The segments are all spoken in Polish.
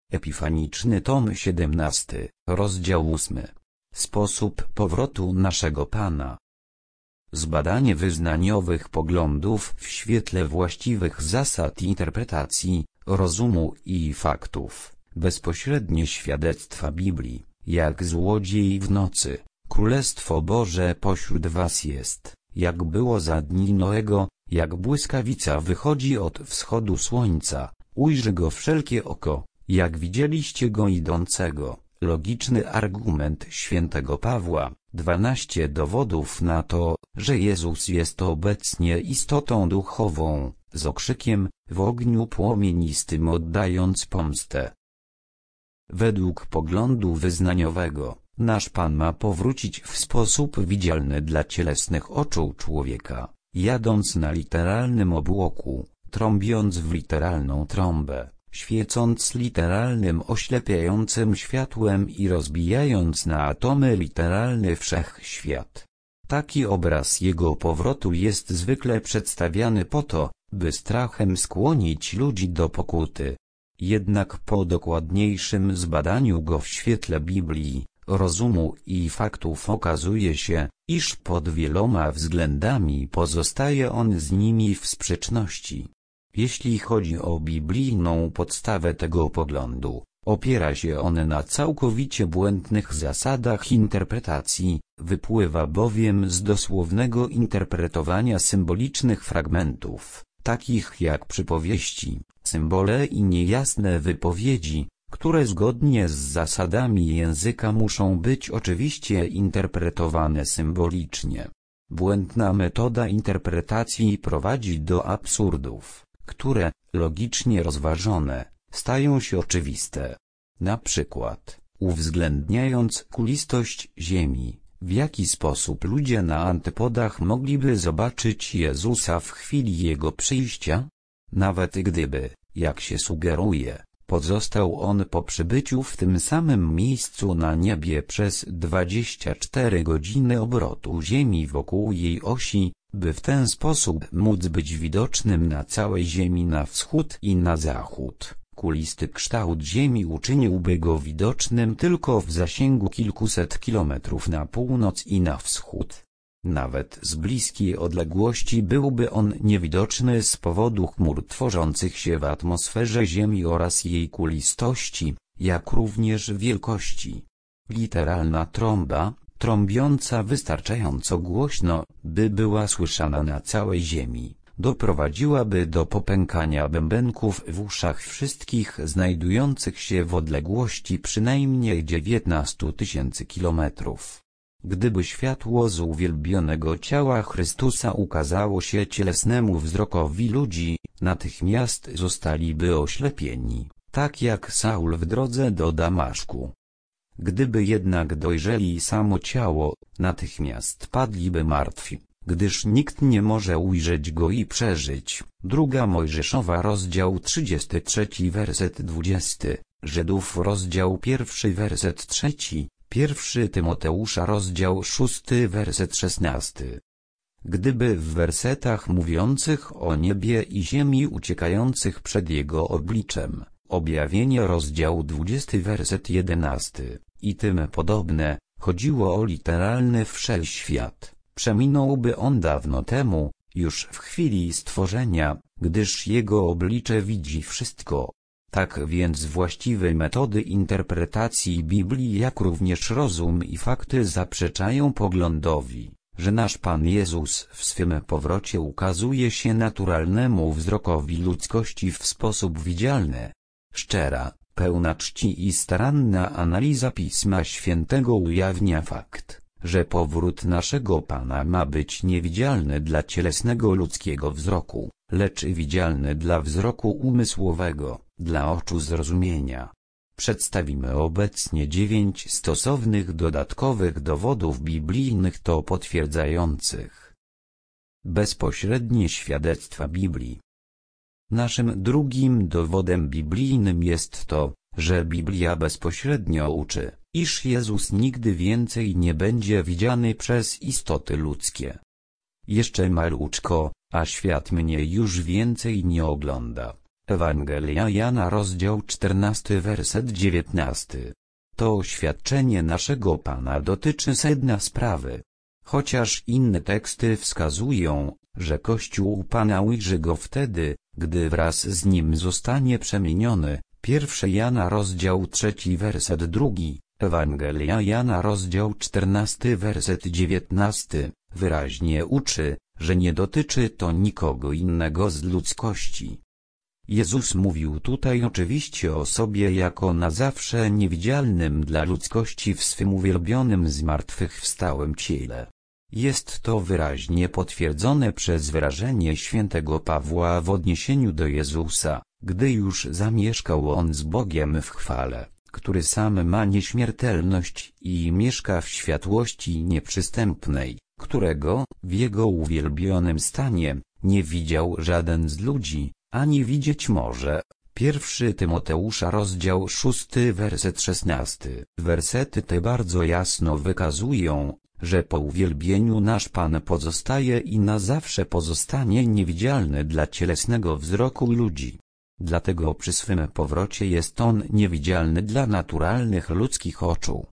Epifaniczny tom 17, rozdział 8. Sposób powrotu naszego Pana. Zbadanie wyznaniowych poglądów w świetle właściwych zasad interpretacji, rozumu i faktów. Bezpośrednie świadectwa Biblii, jak złodziej w nocy. Królestwo Boże pośród was jest, jak było za dni Noego, jak błyskawica wychodzi od wschodu słońca, ujrzy go wszelkie oko, jak widzieliście go idącego. Logiczny argument świętego Pawła. 12 dowodów na to, że Jezus jest obecnie istotą duchową, z okrzykiem, w ogniu płomienistym oddając pomstę. Według poglądu wyznaniowego, nasz Pan ma powrócić w sposób widzialny dla cielesnych oczu człowieka, jadąc na literalnym obłoku, trąbiąc w literalną trąbę, świecąc literalnym oślepiającym światłem i rozbijając na atomy literalny wszechświat. Taki obraz jego powrotu jest zwykle przedstawiany po to, by strachem skłonić ludzi do pokuty. Jednak po dokładniejszym zbadaniu go w świetle Biblii, rozumu i faktów okazuje się, iż pod wieloma względami pozostaje on z nimi w sprzeczności. Jeśli chodzi o biblijną podstawę tego poglądu, opiera się on na całkowicie błędnych zasadach interpretacji, wypływa bowiem z dosłownego interpretowania symbolicznych fragmentów, takich jak przypowieści, symbole i niejasne wypowiedzi, które zgodnie z zasadami języka muszą być oczywiście interpretowane symbolicznie. Błędna metoda interpretacji prowadzi do absurdów, które, logicznie rozważone, stają się oczywiste. Na przykład, uwzględniając kulistość Ziemi, w jaki sposób ludzie na antypodach mogliby zobaczyć Jezusa w chwili Jego przyjścia? Nawet gdyby, jak się sugeruje, pozostał On po przybyciu w tym samym miejscu na niebie przez 24 godziny obrotu Ziemi wokół jej osi, by w ten sposób móc być widocznym na całej Ziemi na wschód i na zachód. Kulisty kształt Ziemi uczyniłby go widocznym tylko w zasięgu kilkuset kilometrów na północ i na wschód. Nawet z bliskiej odległości byłby on niewidoczny z powodu chmur tworzących się w atmosferze Ziemi oraz jej kulistości, jak również wielkości. Literalna trąba, trąbiąca wystarczająco głośno, by była słyszana na całej Ziemi, doprowadziłaby do popękania bębenków w uszach wszystkich znajdujących się w odległości przynajmniej 19 000 kilometrów. Gdyby światło z uwielbionego ciała Chrystusa ukazało się cielesnemu wzrokowi ludzi, natychmiast zostaliby oślepieni, tak jak Saul w drodze do Damaszku. Gdyby jednak dojrzeli samo ciało, natychmiast padliby martwi, gdyż nikt nie może ujrzeć go i przeżyć. Druga Mojżeszowa rozdział 33 werset 20, Żydów rozdział 1 werset 3, 1 Tymoteusza rozdział 6 werset 16. Gdyby w wersetach mówiących o niebie i ziemi uciekających przed Jego obliczem, Objawienie rozdział 20 werset 11, i tym podobne, chodziło o literalny wszechświat, przeminąłby on dawno temu, już w chwili stworzenia, gdyż Jego oblicze widzi wszystko. Tak więc właściwe metody interpretacji Biblii jak również rozum i fakty zaprzeczają poglądowi, że nasz Pan Jezus w swym powrocie ukazuje się naturalnemu wzrokowi ludzkości w sposób widzialny. Szczera, pełna czci i staranna analiza Pisma Świętego ujawnia fakt, że powrót naszego Pana ma być niewidzialny dla cielesnego ludzkiego wzroku, lecz widzialny dla wzroku umysłowego, dla oczu zrozumienia. Przedstawimy obecnie 9 stosownych dodatkowych dowodów biblijnych to potwierdzających. Bezpośrednie świadectwa Biblii. Naszym drugim dowodem biblijnym jest to, że Biblia bezpośrednio uczy, iż Jezus nigdy więcej nie będzie widziany przez istoty ludzkie. Jeszcze maluczko, a świat mnie już więcej nie ogląda. Ewangelia Jana rozdział 14 werset 19. To oświadczenie naszego Pana dotyczy sedna sprawy. Chociaż inne teksty wskazują, że Kościół Pana ujrzy go wtedy, gdy wraz z nim zostanie przemieniony. 1 Jana rozdział 3 werset 2, Ewangelia Jana rozdział 14 werset 19, wyraźnie uczy, że nie dotyczy to nikogo innego z ludzkości. Jezus mówił tutaj oczywiście o sobie jako na zawsze niewidzialnym dla ludzkości w swym uwielbionym zmartwychwstałym ciele. Jest to wyraźnie potwierdzone przez wyrażenie świętego Pawła w odniesieniu do Jezusa, gdy już zamieszkał on z Bogiem w chwale, który sam ma nieśmiertelność i mieszka w światłości nieprzystępnej, którego, w jego uwielbionym stanie, nie widział żaden z ludzi, ani widzieć może. 1 Tymoteusza rozdział 6 werset 16. Wersety te bardzo jasno wykazują, że po uwielbieniu nasz Pan pozostaje i na zawsze pozostanie niewidzialny dla cielesnego wzroku ludzi. Dlatego przy swym powrocie jest on niewidzialny dla naturalnych ludzkich oczu.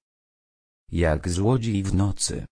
Jak złodziej w nocy.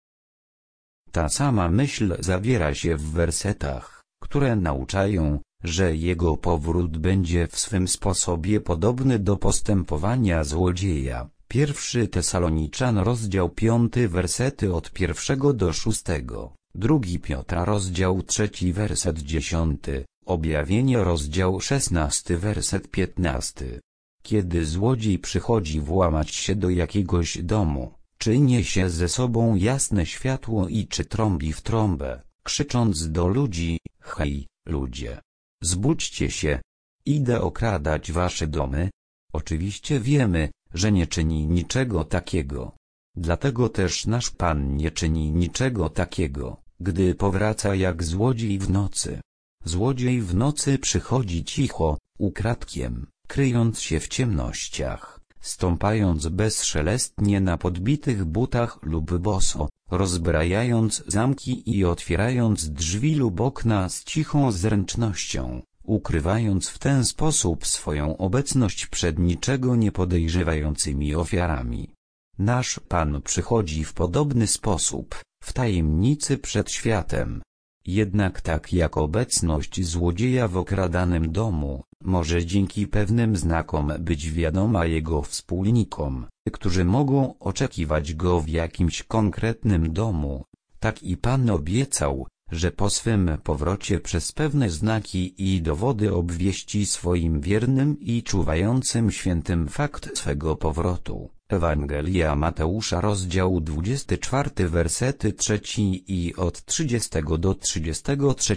Ta sama myśl zawiera się w wersetach, które nauczają, że jego powrót będzie w swym sposobie podobny do postępowania złodzieja. 1 Tesaloniczan rozdział 5 wersety od 1 do 6, 2 Piotra rozdział 3 werset 10, Objawienie rozdział 16 werset 15. Kiedy złodziej przychodzi włamać się do jakiegoś domu, czy niesie ze sobą jasne światło i czy trąbi w trąbę, krzycząc do ludzi: hej, ludzie! Zbudźcie się! Idę okradać wasze domy. Oczywiście wiemy, że nie czyni niczego takiego. Dlatego też nasz Pan nie czyni niczego takiego, gdy powraca jak złodziej w nocy. Złodziej w nocy przychodzi cicho, ukradkiem, kryjąc się w ciemnościach, stąpając bezszelestnie na podbitych butach lub boso, rozbrajając zamki i otwierając drzwi lub okna z cichą zręcznością, ukrywając w ten sposób swoją obecność przed niczego nie podejrzewającymi ofiarami. Nasz Pan przychodzi w podobny sposób, w tajemnicy przed światem. Jednak tak jak obecność złodzieja w okradanym domu, może dzięki pewnym znakom być wiadoma jego wspólnikom, którzy mogą oczekiwać go w jakimś konkretnym domu, tak i Pan obiecał, że po swym powrocie przez pewne znaki i dowody obwieści swoim wiernym i czuwającym świętym fakt swego powrotu. Ewangelia Mateusza rozdział 24 wersety 3 i od 30 do 33.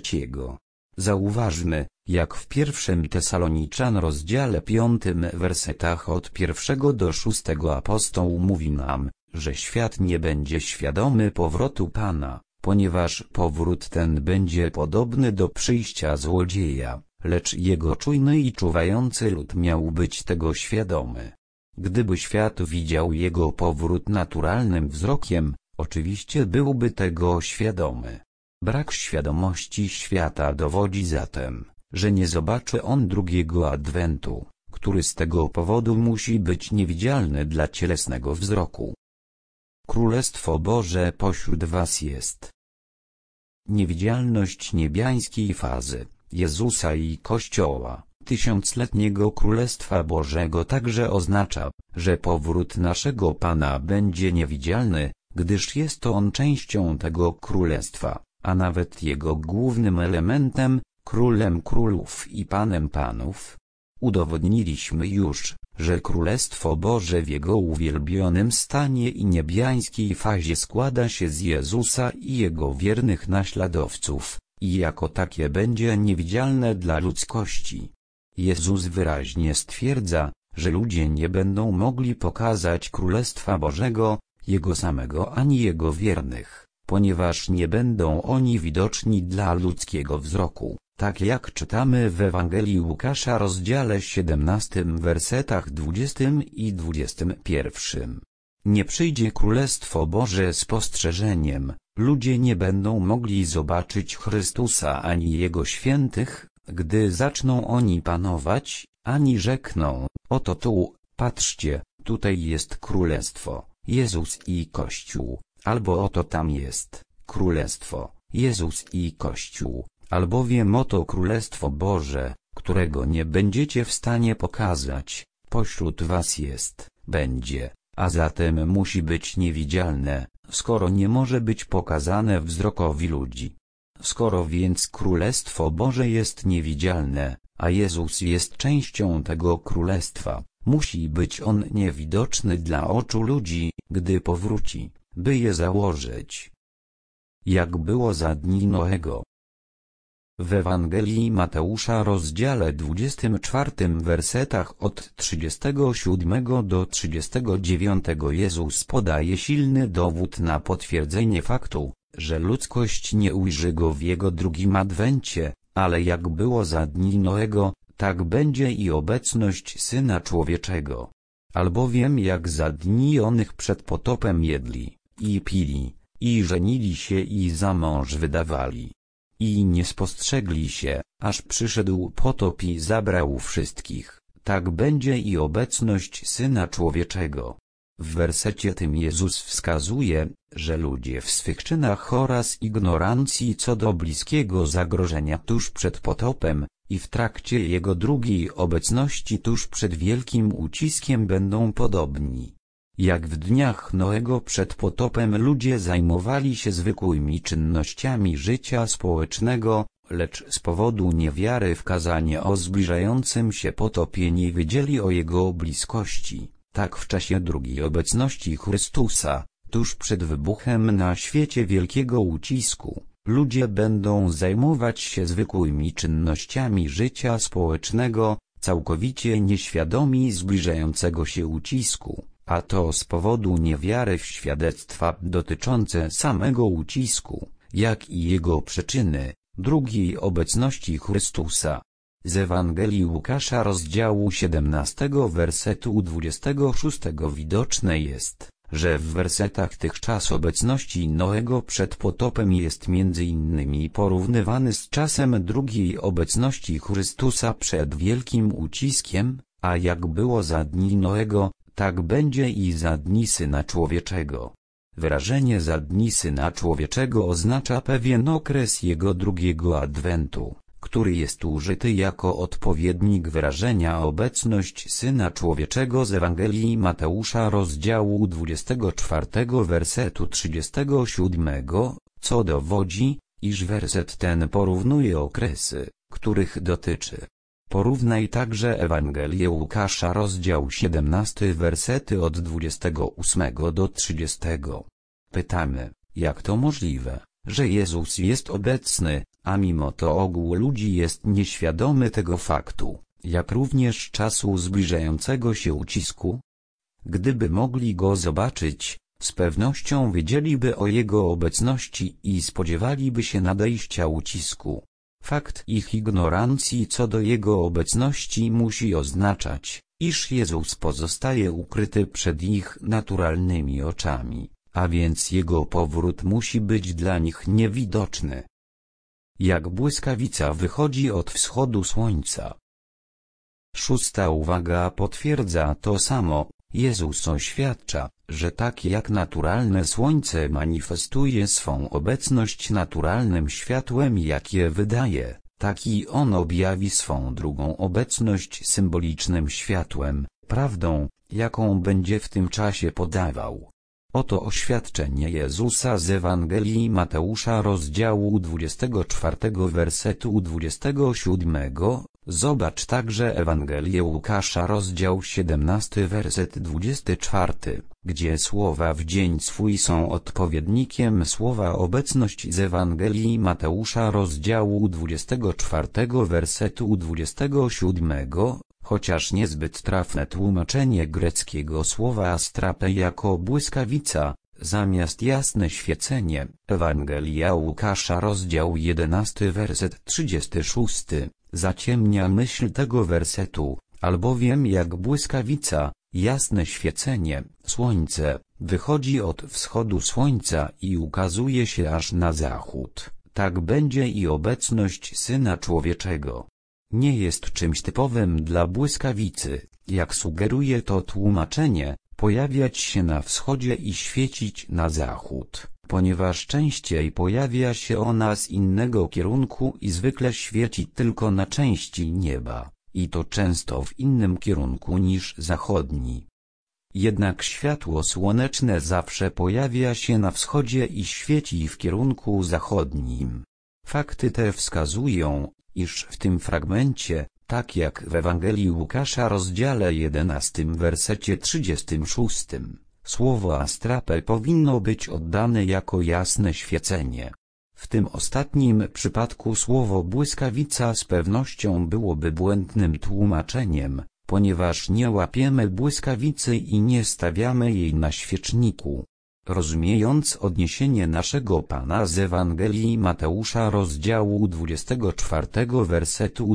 Zauważmy, jak w 1 Tesaloniczan rozdziale 5 wersetach od 1 do 6 apostoł mówi nam, że świat nie będzie świadomy powrotu Pana, ponieważ powrót ten będzie podobny do przyjścia złodzieja, lecz jego czujny i czuwający lud miał być tego świadomy. Gdyby świat widział jego powrót naturalnym wzrokiem, oczywiście byłby tego świadomy. Brak świadomości świata dowodzi zatem, że nie zobaczy on drugiego adwentu, który z tego powodu musi być niewidzialny dla cielesnego wzroku. Królestwo Boże pośród was jest. Niewidzialność niebiańskiej fazy Jezusa i Kościoła, tysiącletniego Królestwa Bożego także oznacza, że powrót naszego Pana będzie niewidzialny, gdyż jest on częścią tego Królestwa, a nawet jego głównym elementem, Królem Królów i Panem Panów. Udowodniliśmy już, że Królestwo Boże w jego uwielbionym stanie i niebiańskiej fazie składa się z Jezusa i jego wiernych naśladowców, i jako takie będzie niewidzialne dla ludzkości. Jezus wyraźnie stwierdza, że ludzie nie będą mogli pokazać Królestwa Bożego, Jego samego ani Jego wiernych, ponieważ nie będą oni widoczni dla ludzkiego wzroku, tak jak czytamy w Ewangelii Łukasza rozdziale 17 wersetach 20 i 21. Nie przyjdzie Królestwo Boże z postrzeżeniem, ludzie nie będą mogli zobaczyć Chrystusa ani Jego świętych, gdy zaczną oni panować, ani rzekną, oto tu, patrzcie, tutaj jest królestwo, Jezus i Kościół, albo oto tam jest królestwo, Jezus i Kościół, albowiem oto królestwo Boże, którego nie będziecie w stanie pokazać, pośród was jest, będzie, a zatem musi być niewidzialne, skoro nie może być pokazane wzrokowi ludzi. Skoro więc Królestwo Boże jest niewidzialne, a Jezus jest częścią tego Królestwa, musi być On niewidoczny dla oczu ludzi, gdy powróci, by je założyć. Jak było za dni Noego. W Ewangelii Mateusza rozdziale 24 wersetach od 37 do 39 Jezus podaje silny dowód na potwierdzenie faktu, że ludzkość nie ujrzy Go w Jego drugim adwencie, ale jak było za dni Noego, tak będzie i obecność Syna Człowieczego. Albowiem jak za dni onych przed potopem jedli, i pili, i żenili się i za mąż wydawali. I nie spostrzegli się, aż przyszedł potop i zabrał wszystkich, tak będzie i obecność Syna Człowieczego. W wersecie tym Jezus wskazuje, że ludzie w swych czynach oraz ignorancji co do bliskiego zagrożenia tuż przed potopem, i w trakcie Jego drugiej obecności tuż przed wielkim uciskiem będą podobni. Jak w dniach Noego przed potopem ludzie zajmowali się zwykłymi czynnościami życia społecznego, lecz z powodu niewiary w kazanie o zbliżającym się potopie nie wiedzieli o Jego bliskości, tak w czasie drugiej obecności Chrystusa, tuż przed wybuchem na świecie wielkiego ucisku, ludzie będą zajmować się zwykłymi czynnościami życia społecznego, całkowicie nieświadomi zbliżającego się ucisku. A to z powodu niewiary w świadectwa dotyczące samego ucisku, jak i jego przyczyny, drugiej obecności Chrystusa. Z Ewangelii Łukasza rozdziału 17 wersetu 26 widoczne jest, że w wersetach tych czas obecności Noego przed potopem jest między innymi porównywany z czasem drugiej obecności Chrystusa przed wielkim uciskiem, a jak było za dni Noego, tak będzie i za dni Syna Człowieczego. Wyrażenie za dni Syna Człowieczego oznacza pewien okres Jego drugiego adwentu, który jest użyty jako odpowiednik wyrażenia obecność Syna Człowieczego z Ewangelii Mateusza rozdziału 24 wersetu 37, co dowodzi, iż werset ten porównuje okresy, których dotyczy. Porównaj także Ewangelię Łukasza rozdział 17 wersety od 28 do 30. Pytamy, jak to możliwe, że Jezus jest obecny, a mimo to ogół ludzi jest nieświadomy tego faktu, jak również czasu zbliżającego się ucisku? Gdyby mogli Go zobaczyć, z pewnością wiedzieliby o Jego obecności i spodziewaliby się nadejścia ucisku. Fakt ich ignorancji co do Jego obecności musi oznaczać, iż Jezus pozostaje ukryty przed ich naturalnymi oczami, a więc Jego powrót musi być dla nich niewidoczny. Jak błyskawica wychodzi od wschodu słońca. Szósta uwaga potwierdza to samo. Jezus oświadcza, że tak jak naturalne słońce manifestuje swą obecność naturalnym światłem jakie wydaje, tak i On objawi swą drugą obecność symbolicznym światłem, prawdą, jaką będzie w tym czasie podawał. Oto oświadczenie Jezusa z Ewangelii Mateusza rozdziału 24 wersetu 27. Zobacz także Ewangelię Łukasza rozdział 17 werset 24, gdzie słowa w dzień swój są odpowiednikiem słowa obecność z Ewangelii Mateusza rozdziału 24 wersetu 27, chociaż niezbyt trafne tłumaczenie greckiego słowa astrape jako błyskawica, zamiast jasne świecenie. Ewangelia Łukasza rozdział 11 werset 36, zaciemnia myśl tego wersetu, albowiem jak błyskawica, jasne świecenie, słońce, wychodzi od wschodu słońca i ukazuje się aż na zachód, tak będzie i obecność Syna Człowieczego. nie jest czymś typowym dla błyskawicy, jak sugeruje to tłumaczenie, pojawiać się na wschodzie i świecić na zachód, ponieważ częściej pojawia się ona z innego kierunku i zwykle świeci tylko na części nieba, i to często w innym kierunku niż zachodni. Jednak światło słoneczne zawsze pojawia się na wschodzie i świeci w kierunku zachodnim. Fakty te wskazują, iż w tym fragmencie, tak jak w Ewangelii Łukasza rozdziale 11 wersecie 36, słowo astrape powinno być oddane jako jasne świecenie. W tym ostatnim przypadku słowo błyskawica z pewnością byłoby błędnym tłumaczeniem, ponieważ nie łapiemy błyskawicy i nie stawiamy jej na świeczniku. Rozumiejąc odniesienie naszego Pana z Ewangelii Mateusza rozdziału 24 wersetu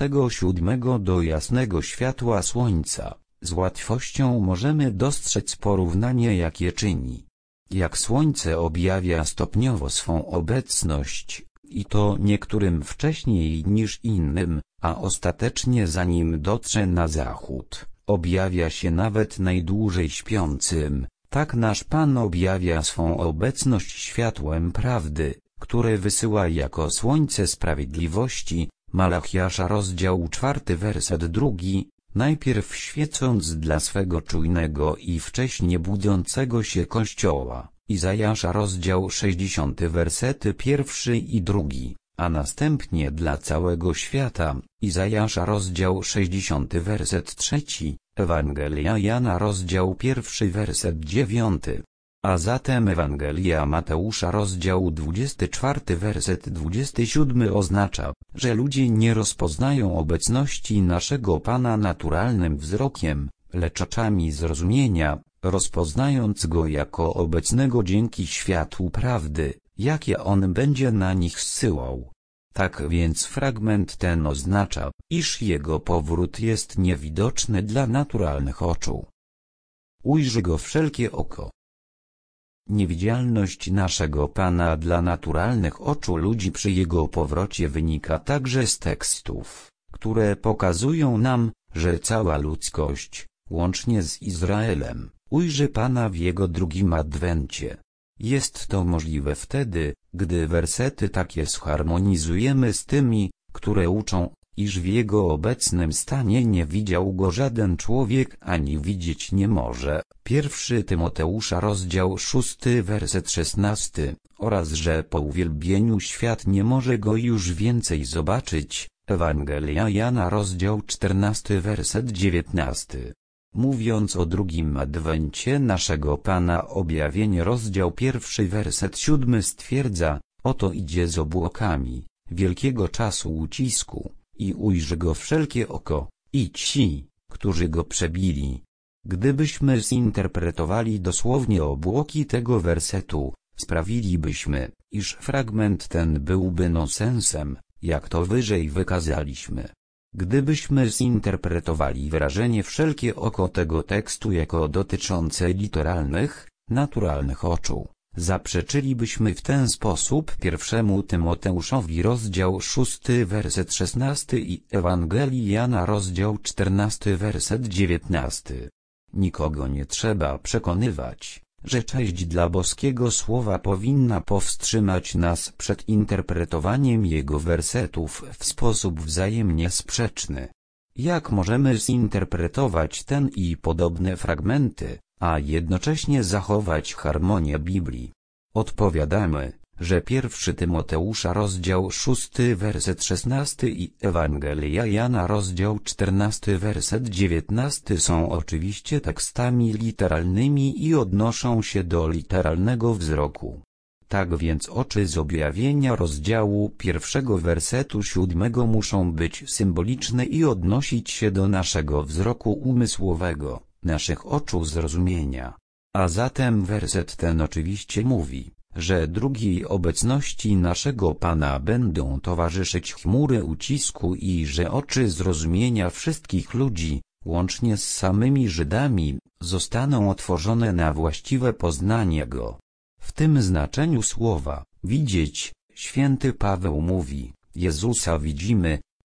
27 do jasnego światła słońca, z łatwością możemy dostrzec porównanie, jakie czyni. Jak słońce objawia stopniowo swą obecność, i to niektórym wcześniej niż innym, a ostatecznie zanim dotrze na zachód, objawia się nawet najdłużej śpiącym, tak nasz Pan objawia swą obecność światłem prawdy, które wysyła jako słońce sprawiedliwości. Malachiasza rozdział 4 werset 2, najpierw świecąc dla swego czujnego i wcześnie budzącego się Kościoła. Izajasza rozdział 60 wersety 1 i 2, a następnie dla całego świata. Izajasza rozdział 60 werset 3, Ewangelia Jana rozdział 1 werset 9. A zatem Ewangelia Mateusza rozdział 24 werset 27 oznacza, że ludzie nie rozpoznają obecności naszego Pana naturalnym wzrokiem, lecz oczami zrozumienia, rozpoznając Go jako obecnego dzięki światłu prawdy, jakie On będzie na nich zsyłał. Tak więc fragment ten oznacza, iż Jego powrót jest niewidoczny dla naturalnych oczu. Ujrzy Go wszelkie oko. Niewidzialność naszego Pana dla naturalnych oczu ludzi przy Jego powrocie wynika także z tekstów, które pokazują nam, że cała ludzkość, łącznie z Izraelem, ujrzy Pana w Jego drugim adwencie. Jest to możliwe wtedy, gdy wersety takie zharmonizujemy z tymi, które uczą, iż w Jego obecnym stanie nie widział Go żaden człowiek ani widzieć nie może. 1 Tymoteusza rozdział 6 werset 16, oraz że po uwielbieniu świat nie może Go już więcej zobaczyć. Ewangelia Jana rozdział 14 werset 19. Mówiąc o drugim adwencie naszego Pana, Objawienie rozdział 1 werset 7 stwierdza, oto idzie z obłokami, wielkiego czasu ucisku, i ujrzy Go wszelkie oko, i ci, którzy Go przebili. Gdybyśmy zinterpretowali dosłownie obłoki tego wersetu, sprawilibyśmy, iż fragment ten byłby nonsensem, jak to wyżej wykazaliśmy. Gdybyśmy zinterpretowali wyrażenie wszelkie oko tego tekstu jako dotyczące literalnych, naturalnych oczu, zaprzeczylibyśmy w ten sposób 1 Tymoteuszowi rozdział 6 werset 16 i Ewangelii Jana rozdział 14 werset 19. Nikogo nie trzeba przekonywać, że cześć dla boskiego słowa powinna powstrzymać nas przed interpretowaniem jego wersetów w sposób wzajemnie sprzeczny. Jak możemy zinterpretować ten i podobne fragmenty, a jednocześnie zachować harmonię Biblii? Odpowiadamy, że 1 Tymoteusza rozdział 6 werset 16 i Ewangelia Jana rozdział 14 werset 19 są oczywiście tekstami literalnymi i odnoszą się do literalnego wzroku. Tak więc oczy z Objawienia rozdziału 1 wersetu 7 muszą być symboliczne i odnosić się do naszego wzroku umysłowego, naszych oczu zrozumienia. A zatem werset ten oczywiście mówi, że drugiej obecności naszego Pana będą towarzyszyć chmury ucisku i że oczy zrozumienia wszystkich ludzi, łącznie z samymi Żydami, zostaną otworzone na właściwe poznanie Go. W tym znaczeniu słowa, widzieć, święty Paweł mówi, Jezusa widzimy,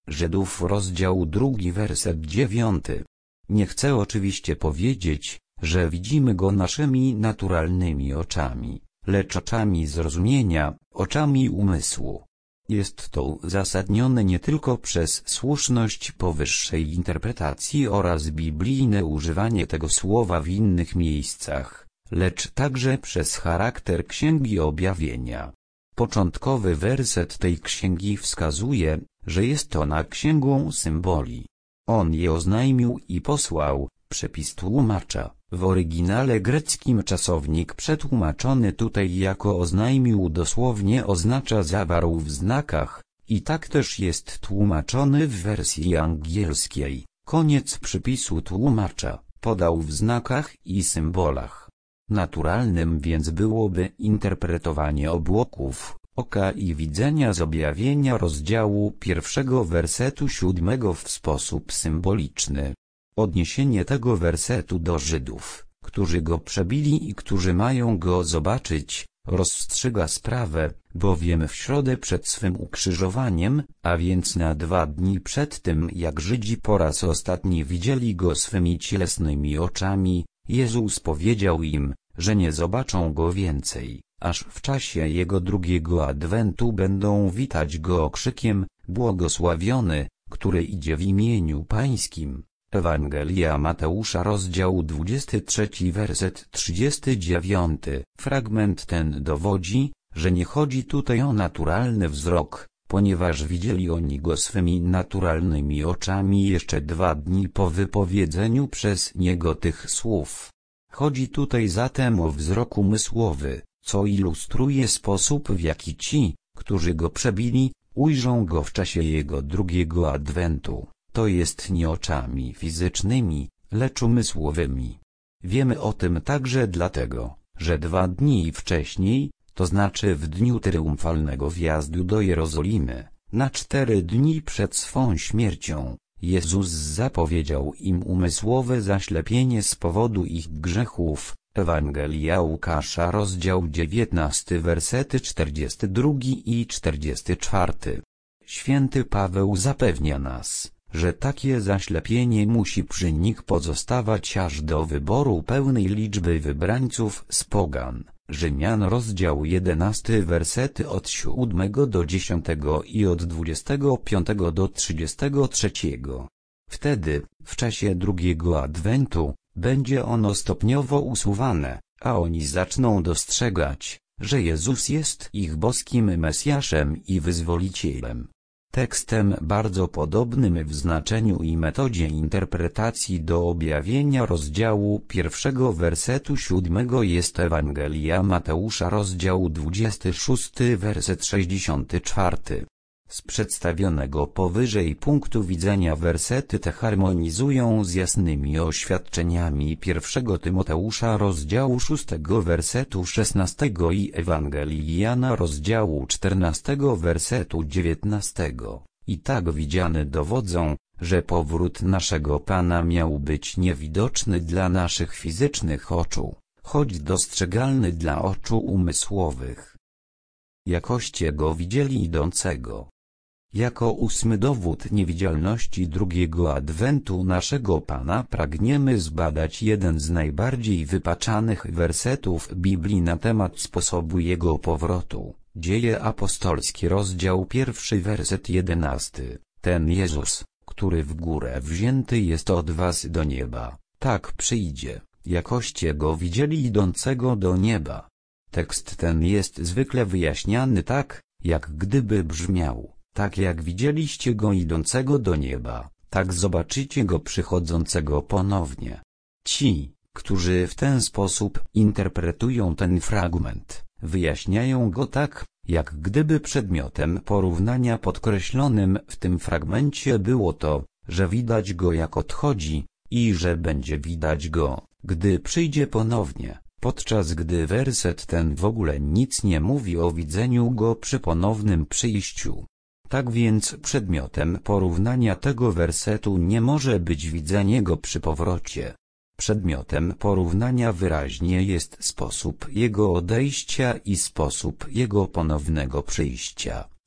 Żydów rozdział 2 werset 9. Nie chcę oczywiście powiedzieć, że widzimy go naszymi naturalnymi oczami, lecz oczami zrozumienia, oczami umysłu. Jest to uzasadnione nie tylko przez słuszność powyższej interpretacji oraz biblijne używanie tego słowa w innych miejscach, lecz także przez charakter Księgi Objawienia. Początkowy werset tej księgi wskazuje, że jest ona księgą symboli. On je oznajmił i posłał. Przepis tłumacza. W oryginale greckim czasownik przetłumaczony tutaj jako oznajmił dosłownie oznacza zawarł w znakach, i tak też jest tłumaczony w wersji angielskiej. Koniec przypisu tłumacza, podał w znakach i symbolach. Naturalnym więc byłoby interpretowanie obłoków, oka i widzenia z objawienia rozdziału 1 wersetu 7 w sposób symboliczny. Odniesienie tego wersetu do Żydów, którzy go przebili i którzy mają go zobaczyć, rozstrzyga sprawę, bowiem w środę przed swym ukrzyżowaniem, a więc na 2 dni przed tym jak Żydzi po raz ostatni widzieli go swymi cielesnymi oczami, Jezus powiedział im, że nie zobaczą go więcej, aż w czasie jego drugiego adwentu będą witać go okrzykiem, błogosławiony, który idzie w imieniu Pańskim. Ewangelia Mateusza rozdział 23 werset 39. Fragment ten dowodzi, że nie chodzi tutaj o naturalny wzrok, ponieważ widzieli oni go swymi naturalnymi oczami jeszcze 2 dni po wypowiedzeniu przez niego tych słów. Chodzi tutaj zatem o wzrok umysłowy, co ilustruje sposób w jaki ci, którzy go przebili, ujrzą go w czasie jego drugiego adwentu. To jest nie oczami fizycznymi, lecz umysłowymi. Wiemy o tym także dlatego, że 2 dni wcześniej, to znaczy w dniu triumfalnego wjazdu do Jerozolimy, na 4 dni przed swą śmiercią, Jezus zapowiedział im umysłowe zaślepienie z powodu ich grzechów. Ewangelia Łukasza rozdział 19 wersety 42 i 44. Święty Paweł zapewnia nas, że takie zaślepienie musi przy nich pozostawać aż do wyboru pełnej liczby wybrańców z pogan. Rzymian rozdział 11 wersety od 7 do 10 i od 25 do 33. Wtedy, w czasie drugiego adwentu, będzie ono stopniowo usuwane, a oni zaczną dostrzegać, że Jezus jest ich boskim Mesjaszem i Wyzwolicielem. Tekstem bardzo podobnym w znaczeniu i metodzie interpretacji do objawienia rozdziału 1 wersetu 7 jest Ewangelia Mateusza rozdział 26 werset 64. Z przedstawionego powyżej punktu widzenia wersety te harmonizują z jasnymi oświadczeniami 1 Tymoteusza rozdziału 6 wersetu 16 i Ewangelii Jana rozdziału 14 wersetu 19. I tak widziane dowodzą, że powrót naszego Pana miał być niewidoczny dla naszych fizycznych oczu, choć dostrzegalny dla oczu umysłowych. Jakoście go widzieli idącego. Jako 8. dowód niewidzialności drugiego adwentu naszego Pana pragniemy zbadać jeden z najbardziej wypaczanych wersetów Biblii na temat sposobu jego powrotu. Dzieje apostolskie rozdział 1 werset 11. Ten Jezus, który w górę wzięty jest od was do nieba, tak przyjdzie, jakoście go widzieli idącego do nieba. Tekst ten jest zwykle wyjaśniany tak, jak gdyby brzmiał: tak jak widzieliście go idącego do nieba, tak zobaczycie go przychodzącego ponownie. Ci, którzy w ten sposób interpretują ten fragment, wyjaśniają go tak, jak gdyby przedmiotem porównania podkreślonym w tym fragmencie było to, że widać go jak odchodzi, i że będzie widać go, gdy przyjdzie ponownie, podczas gdy werset ten w ogóle nic nie mówi o widzeniu go przy ponownym przyjściu. Tak więc przedmiotem porównania tego wersetu nie może być widzenie go przy powrocie. Przedmiotem porównania wyraźnie jest sposób jego odejścia i sposób jego ponownego przyjścia.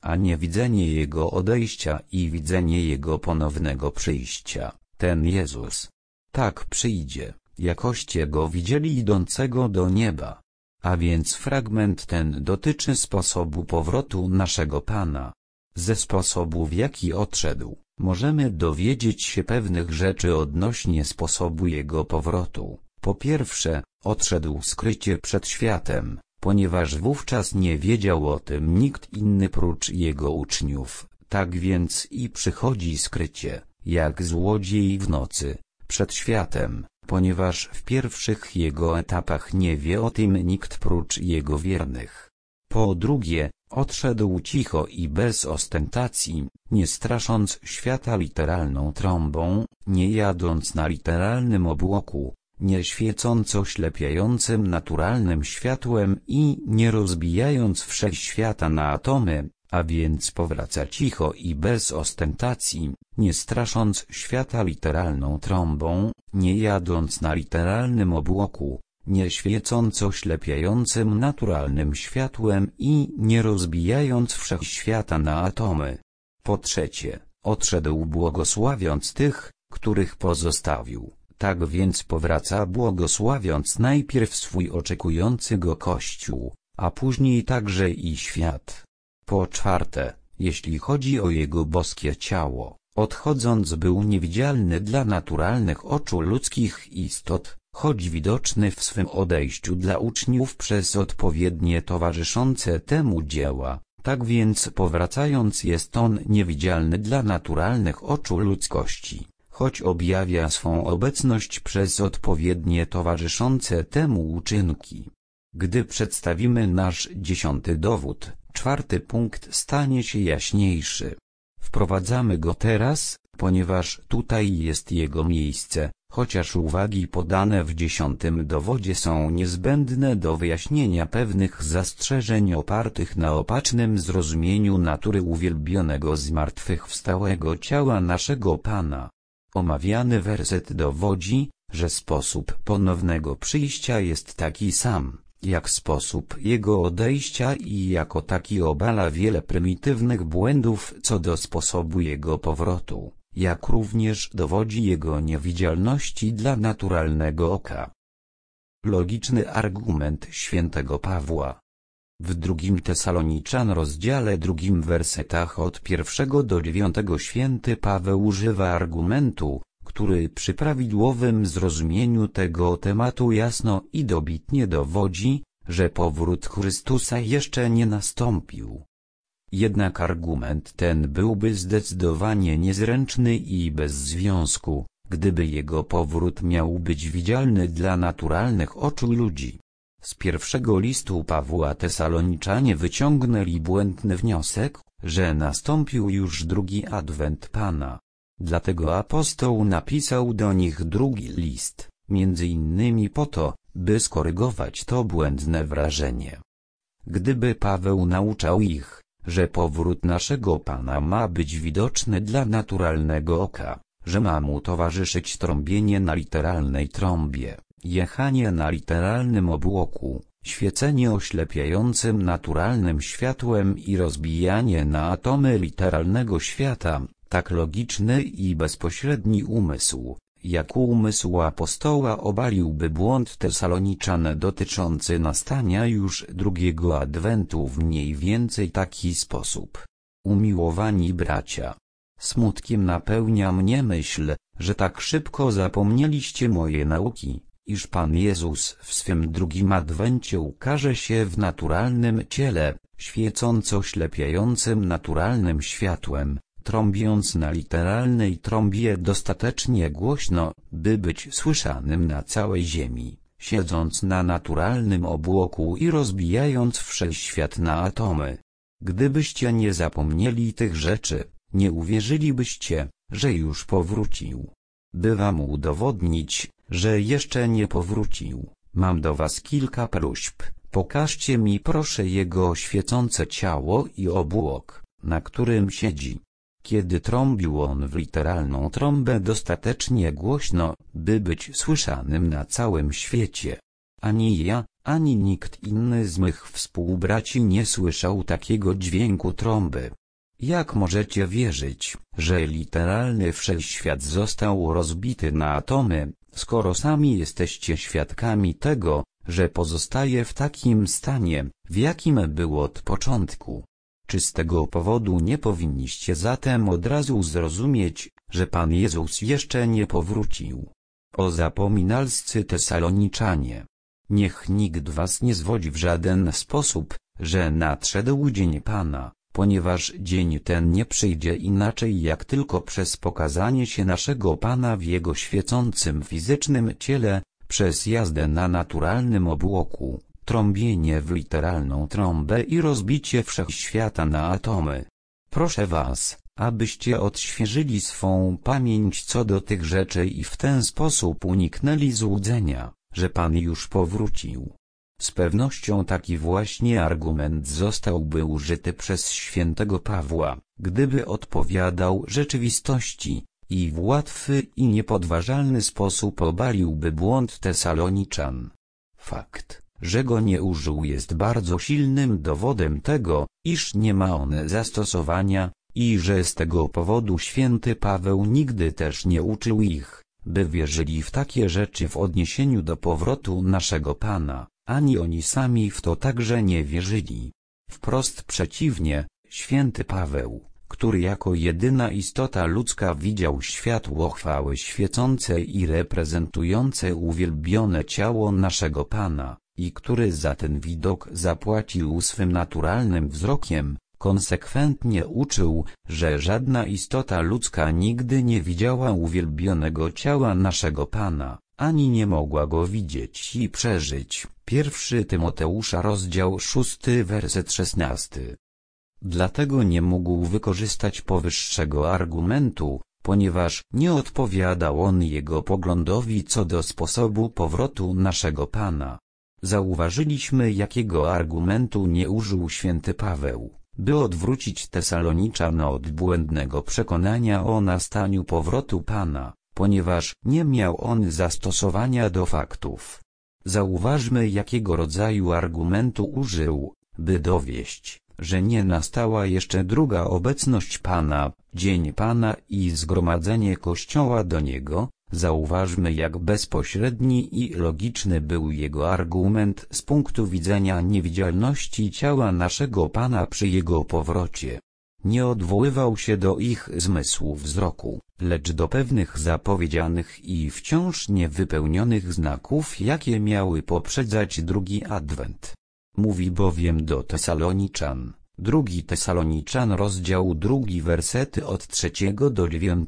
a nie widzenie Jego odejścia i widzenie Jego ponownego przyjścia, ten Jezus. Tak przyjdzie, jakoście Go widzieli idącego do nieba. A więc fragment ten dotyczy sposobu powrotu naszego Pana. Ze sposobu, w jaki odszedł, możemy dowiedzieć się pewnych rzeczy odnośnie sposobu Jego powrotu. Po pierwsze, odszedł skrycie przed światem, ponieważ wówczas nie wiedział o tym nikt inny prócz Jego uczniów, tak więc i przychodzi skrycie, jak złodziej w nocy, przed światem, ponieważ w pierwszych Jego etapach nie wie o tym nikt prócz Jego wiernych. Po drugie, odszedł cicho i bez ostentacji, nie strasząc świata literalną trąbą, nie jadąc na literalnym obłoku, nie świecąc oślepiającym naturalnym światłem i nie rozbijając wszechświata na atomy, a więc powraca cicho i bez ostentacji, nie strasząc świata literalną trąbą, nie jadąc na literalnym obłoku, nie świecąc oślepiającym naturalnym światłem i nie rozbijając wszechświata na atomy. Po trzecie, odszedł błogosławiąc tych, których pozostawił, tak więc powraca błogosławiąc najpierw swój oczekujący go Kościół, a później także i świat. Po czwarte, jeśli chodzi o Jego boskie ciało, odchodząc był niewidzialny dla naturalnych oczu ludzkich istot, choć widoczny w swym odejściu dla uczniów przez odpowiednie towarzyszące temu dzieła, tak więc powracając jest on niewidzialny dla naturalnych oczu ludzkości, choć objawia swą obecność przez odpowiednie towarzyszące temu uczynki. Gdy przedstawimy nasz 10. dowód, 4. punkt stanie się jaśniejszy. Wprowadzamy go teraz, ponieważ tutaj jest jego miejsce, chociaż uwagi podane w 10. dowodzie są niezbędne do wyjaśnienia pewnych zastrzeżeń opartych na opacznym zrozumieniu natury uwielbionego zmartwychwstałego ciała naszego Pana. Omawiany werset dowodzi, że sposób ponownego przyjścia jest taki sam, jak sposób Jego odejścia i jako taki obala wiele prymitywnych błędów co do sposobu Jego powrotu, jak również dowodzi Jego niewidzialności dla naturalnego oka. Logiczny argument świętego Pawła. W 2 Tesaloniczan rozdziale 2 wersetach od 1 do 9 święty Paweł używa argumentu, który przy prawidłowym zrozumieniu tego tematu jasno i dobitnie dowodzi, że powrót Chrystusa jeszcze nie nastąpił. Jednak argument ten byłby zdecydowanie niezręczny i bez związku, gdyby jego powrót miał być widzialny dla naturalnych oczu ludzi. Z pierwszego listu Pawła Tesaloniczanie wyciągnęli błędny wniosek, że nastąpił już drugi adwent Pana. Dlatego apostoł napisał do nich drugi list, między innymi po to, by skorygować to błędne wrażenie. Gdyby Paweł nauczał ich, że powrót naszego Pana ma być widoczny dla naturalnego oka, że ma mu towarzyszyć trąbienie na literalnej trąbie, jechanie na literalnym obłoku, świecenie oślepiającym naturalnym światłem i rozbijanie na atomy literalnego świata, tak logiczny i bezpośredni umysł, jak umysł apostoła obaliłby błąd Tesaloniczan dotyczący nastania już drugiego adwentu w mniej więcej taki sposób. Umiłowani bracia, smutkiem napełnia mnie myśl, że tak szybko zapomnieliście moje nauki, iż Pan Jezus w swym drugim adwencie ukaże się w naturalnym ciele, świecąc oślepiającym naturalnym światłem, trąbiąc na literalnej trąbie dostatecznie głośno, by być słyszanym na całej ziemi, siedząc na naturalnym obłoku i rozbijając wszechświat na atomy. Gdybyście nie zapomnieli tych rzeczy, nie uwierzylibyście, że już powrócił. By wam udowodnić, że jeszcze nie powrócił, mam do was kilka próśb. Pokażcie mi proszę Jego świecące ciało i obłok, na którym siedzi. Kiedy trąbił on w literalną trąbę dostatecznie głośno, by być słyszanym na całym świecie. ani ja, ani nikt inny z mych współbraci nie słyszał takiego dźwięku trąby. Jak możecie wierzyć, że literalny wszechświat został rozbity na atomy, skoro sami jesteście świadkami tego, że pozostaje w takim stanie, w jakim był od początku? Czy z tego powodu nie powinniście zatem od razu zrozumieć, że Pan Jezus jeszcze nie powrócił? O zapominalscy Tesaloniczanie! Niech nikt was nie zwodzi w żaden sposób, że nadszedł dzień Pana, ponieważ dzień ten nie przyjdzie inaczej jak tylko przez pokazanie się naszego Pana w Jego świecącym fizycznym ciele, przez jazdę na naturalnym obłoku, trąbienie w literalną trąbę i rozbicie wszechświata na atomy. Proszę was, abyście odświeżyli swą pamięć co do tych rzeczy i w ten sposób uniknęli złudzenia, że Pan już powrócił. Z pewnością taki właśnie argument zostałby użyty przez świętego Pawła, gdyby odpowiadał rzeczywistości, i w łatwy i niepodważalny sposób obaliłby błąd Tesaloniczan. Fakt, że go nie użył, jest bardzo silnym dowodem tego, iż nie ma on zastosowania, i że z tego powodu święty Paweł nigdy też nie uczył ich, by wierzyli w takie rzeczy w odniesieniu do powrotu naszego Pana, ani oni sami w to także nie wierzyli. Wprost przeciwnie, święty Paweł, który jako jedyna istota ludzka widział światło chwały świecące i reprezentujące uwielbione ciało naszego Pana, i który za ten widok zapłacił swym naturalnym wzrokiem, konsekwentnie uczył, że żadna istota ludzka nigdy nie widziała uwielbionego ciała naszego Pana, ani nie mogła go widzieć i przeżyć. 1 Tymoteusza rozdział 6 werset 16. Dlatego nie mógł wykorzystać powyższego argumentu, ponieważ nie odpowiadał on jego poglądowi co do sposobu powrotu naszego Pana. Zauważyliśmy, jakiego argumentu nie użył święty Paweł, by odwrócić Tesaloniczan od błędnego przekonania o nastaniu powrotu Pana, ponieważ nie miał on zastosowania do faktów. Zauważmy, jakiego rodzaju argumentu użył, by dowieść, że nie nastała jeszcze druga obecność Pana, dzień Pana i zgromadzenie Kościoła do Niego. Zauważmy, jak bezpośredni i logiczny był jego argument z punktu widzenia niewidzialności ciała naszego Pana przy Jego powrocie. Nie odwoływał się do ich zmysłu wzroku, lecz do pewnych zapowiedzianych i wciąż niewypełnionych znaków, jakie miały poprzedzać drugi adwent. Mówi bowiem do Tesaloniczan, 2 Tesaloniczan rozdział 2 wersety od 3 do 9,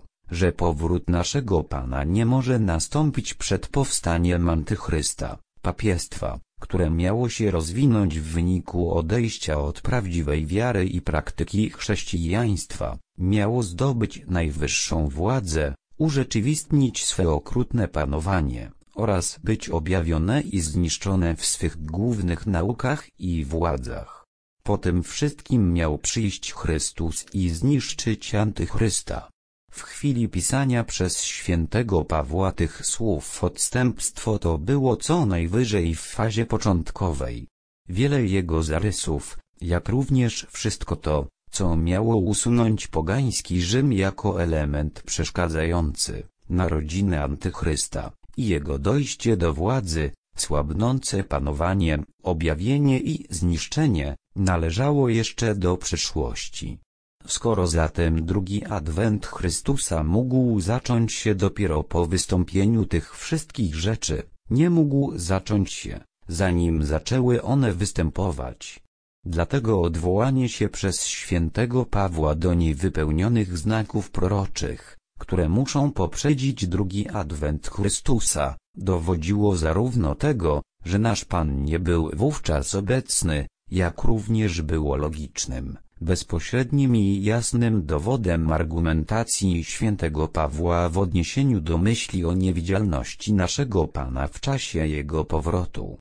że powrót naszego Pana nie może nastąpić przed powstaniem Antychrysta, papiestwa, które miało się rozwinąć w wyniku odejścia od prawdziwej wiary i praktyki chrześcijaństwa, miało zdobyć najwyższą władzę, urzeczywistnić swe okrutne panowanie, oraz być objawione i zniszczone w swych głównych naukach i władzach. Po tym wszystkim miał przyjść Chrystus i zniszczyć Antychrysta. W chwili pisania przez świętego Pawła tych słów odstępstwo to było co najwyżej w fazie początkowej. Wiele jego zarysów, jak również wszystko to, co miało usunąć pogański Rzym jako element przeszkadzający, narodziny Antychrysta, i jego dojście do władzy, słabnące panowanie, objawienie i zniszczenie, należało jeszcze do przyszłości. Skoro zatem drugi adwent Chrystusa mógł zacząć się dopiero po wystąpieniu tych wszystkich rzeczy, nie mógł zacząć się, zanim zaczęły one występować. Dlatego odwołanie się przez świętego Pawła do niewypełnionych znaków proroczych, które muszą poprzedzić drugi adwent Chrystusa, dowodziło zarówno tego, że nasz Pan nie był wówczas obecny, jak również było logicznym, bezpośrednim i jasnym dowodem argumentacji świętego Pawła w odniesieniu do myśli o niewidzialności naszego Pana w czasie Jego powrotu.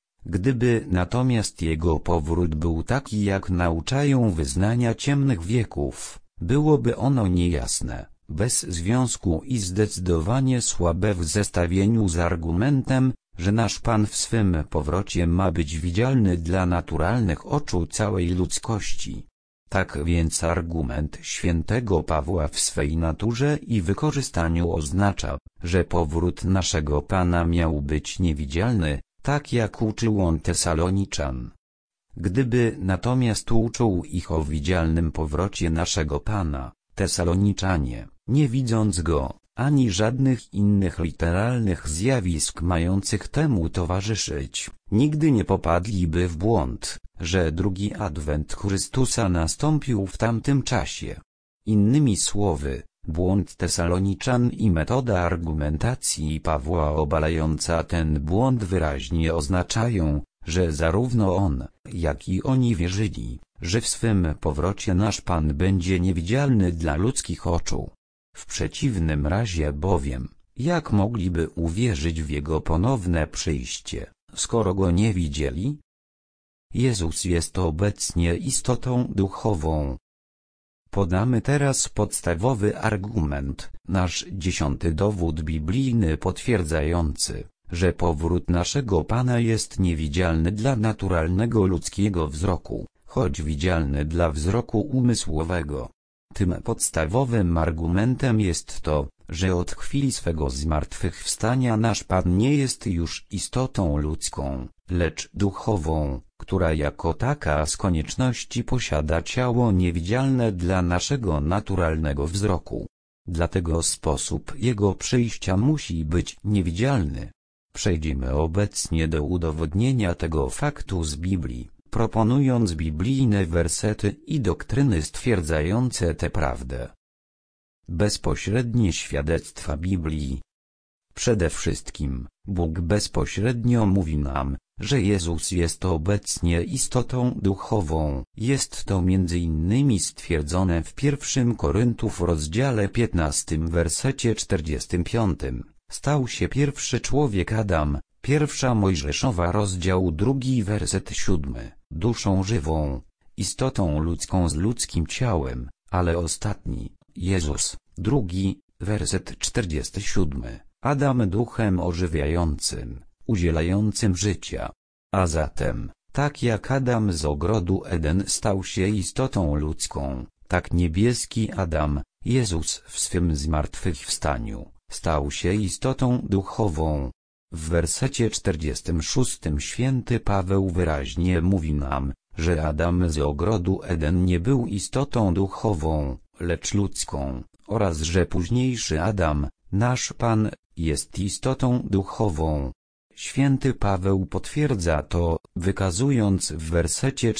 Gdyby natomiast Jego powrót był taki, jak nauczają wyznania ciemnych wieków, byłoby ono niejasne, bez związku i zdecydowanie słabe w zestawieniu z argumentem, że nasz Pan w swym powrocie ma być widzialny dla naturalnych oczu całej ludzkości. Tak więc argument świętego Pawła w swej naturze i wykorzystaniu oznacza, że powrót naszego Pana miał być niewidzialny, tak jak uczył on Tesaloniczan. Gdyby natomiast uczył ich o widzialnym powrocie naszego Pana, Tesaloniczanie, nie widząc Go, ani żadnych innych literalnych zjawisk mających temu towarzyszyć, nigdy nie popadliby w błąd, że drugi adwent Chrystusa nastąpił w tamtym czasie. Innymi słowy, błąd Tesaloniczan i metoda argumentacji Pawła obalająca ten błąd wyraźnie oznaczają, że zarówno on, jak i oni wierzyli, że w swym powrocie nasz Pan będzie niewidzialny dla ludzkich oczu. W przeciwnym razie bowiem, jak mogliby uwierzyć w Jego ponowne przyjście, skoro Go nie widzieli? Jezus jest obecnie istotą duchową. Podamy teraz podstawowy argument, nasz 10. dowód biblijny potwierdzający, że powrót naszego Pana jest niewidzialny dla naturalnego ludzkiego wzroku, choć widzialny dla wzroku umysłowego. Tym podstawowym argumentem jest to, że od chwili swego zmartwychwstania nasz Pan nie jest już istotą ludzką, lecz duchową, która jako taka z konieczności posiada ciało niewidzialne dla naszego naturalnego wzroku. Dlatego sposób Jego przyjścia musi być niewidzialny. Przejdziemy obecnie do udowodnienia tego faktu z Biblii, proponując biblijne wersety i doktryny stwierdzające tę prawdę. Bezpośrednie świadectwa Biblii. Przede wszystkim, Bóg bezpośrednio mówi nam, że Jezus jest obecnie istotą duchową. Jest to między innymi stwierdzone w 1 Koryntów rozdziale 15 wersecie 45. Stał się pierwszy człowiek Adam, 1 Mojżeszowa rozdział 2 werset 7, duszą żywą, istotą ludzką z ludzkim ciałem, ale ostatni, Jezus, 2, werset 47, Adam duchem ożywiającym, udzielającym życia. A zatem, tak jak Adam z ogrodu Eden stał się istotą ludzką, tak niebieski Adam, Jezus w swym zmartwychwstaniu, stał się istotą duchową. W wersecie 46 święty Paweł wyraźnie mówi nam, że Adam z ogrodu Eden nie był istotą duchową, lecz ludzką, oraz że późniejszy Adam, nasz Pan, jest istotą duchową. Święty Paweł potwierdza to, wykazując w wersecie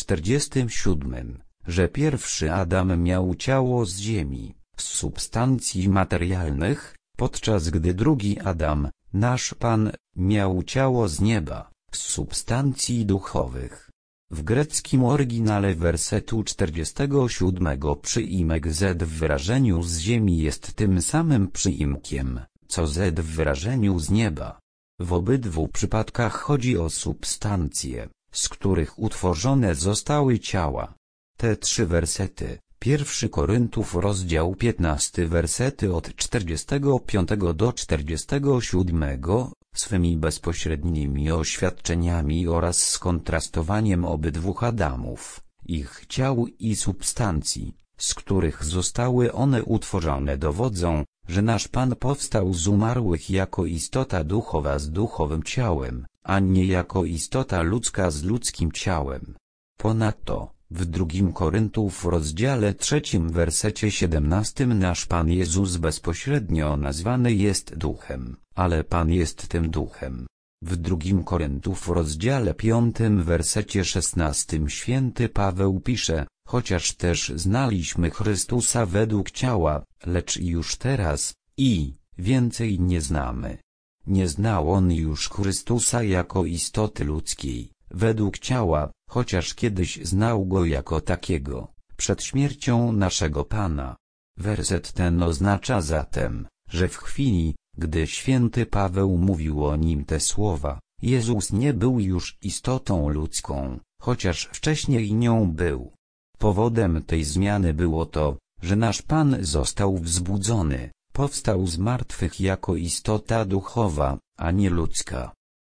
47, że pierwszy Adam miał ciało z ziemi, z substancji materialnych, podczas gdy drugi Adam, nasz Pan, miał ciało z nieba, z substancji duchowych. W greckim oryginale wersetu 47 przyimek z w wyrażeniu z ziemi jest tym samym przyimkiem, co z w wyrażeniu z nieba. W obydwu przypadkach chodzi o substancje, z których utworzone zostały ciała. Te trzy wersety, 1 Koryntów rozdział 15 wersety od 45 do 47, swymi bezpośrednimi oświadczeniami oraz skontrastowaniem obydwu Adamów, ich ciał i substancji, z których zostały one utworzone, dowodzą, że nasz Pan powstał z umarłych jako istota duchowa z duchowym ciałem, a nie jako istota ludzka z ludzkim ciałem. Ponadto, w 2 Koryntów rozdziale 3 wersecie 17 nasz Pan Jezus bezpośrednio nazwany jest duchem, ale Pan jest tym duchem. W 2 Koryntów rozdziale 5 wersecie 16 święty Paweł pisze, chociaż też znaliśmy Chrystusa według ciała, lecz już teraz, i więcej nie znamy. Nie znał on już Chrystusa jako istoty ludzkiej, według ciała, chociaż kiedyś znał Go jako takiego, przed śmiercią naszego Pana. Werset ten oznacza zatem, że w chwili, gdy święty Paweł mówił o nim te słowa, Jezus nie był już istotą ludzką, chociaż wcześniej nią był. Powodem tej zmiany było to, że nasz Pan został wzbudzony, powstał z martwych jako istota duchowa, a nie ludzka.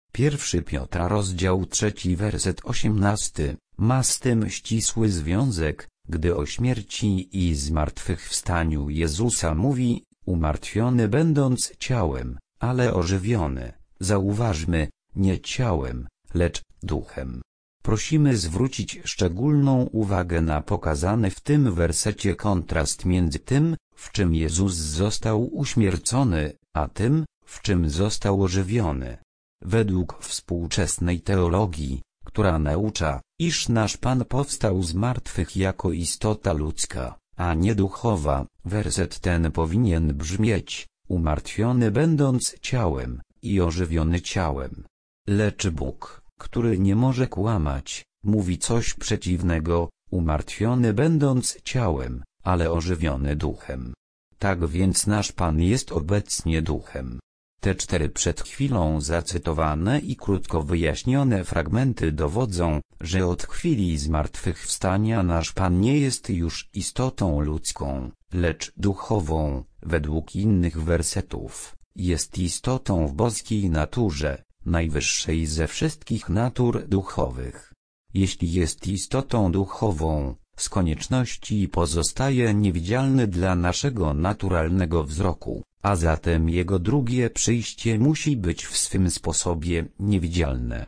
1 Piotra rozdział 3 werset 18, ma z tym ścisły związek, gdy o śmierci i zmartwychwstaniu Jezusa mówi, umartwiony będąc ciałem, ale ożywiony, zauważmy, nie ciałem, lecz duchem. Prosimy zwrócić szczególną uwagę na pokazany w tym wersecie kontrast między tym, w czym Jezus został uśmiercony, a tym, w czym został ożywiony. Według współczesnej teologii, która naucza, iż nasz Pan powstał z martwych jako istota ludzka, a nie duchowa, werset ten powinien brzmieć, umartwiony będąc ciałem, i ożywiony ciałem. Lecz Bóg, który nie może kłamać, mówi coś przeciwnego, umartwiony będąc ciałem, ale ożywiony duchem. Tak więc nasz Pan jest obecnie duchem. Te 4 przed chwilą zacytowane i krótko wyjaśnione fragmenty dowodzą, że od chwili zmartwychwstania nasz Pan nie jest już istotą ludzką, lecz duchową, według innych wersetów, jest istotą w boskiej naturze, najwyższej ze wszystkich natur duchowych. Jeśli jest istotą duchową, z konieczności pozostaje niewidzialny dla naszego naturalnego wzroku, a zatem jego drugie przyjście musi być w swym sposobie niewidzialne.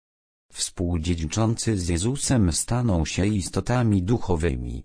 Współdziedziczący z Jezusem staną się istotami duchowymi.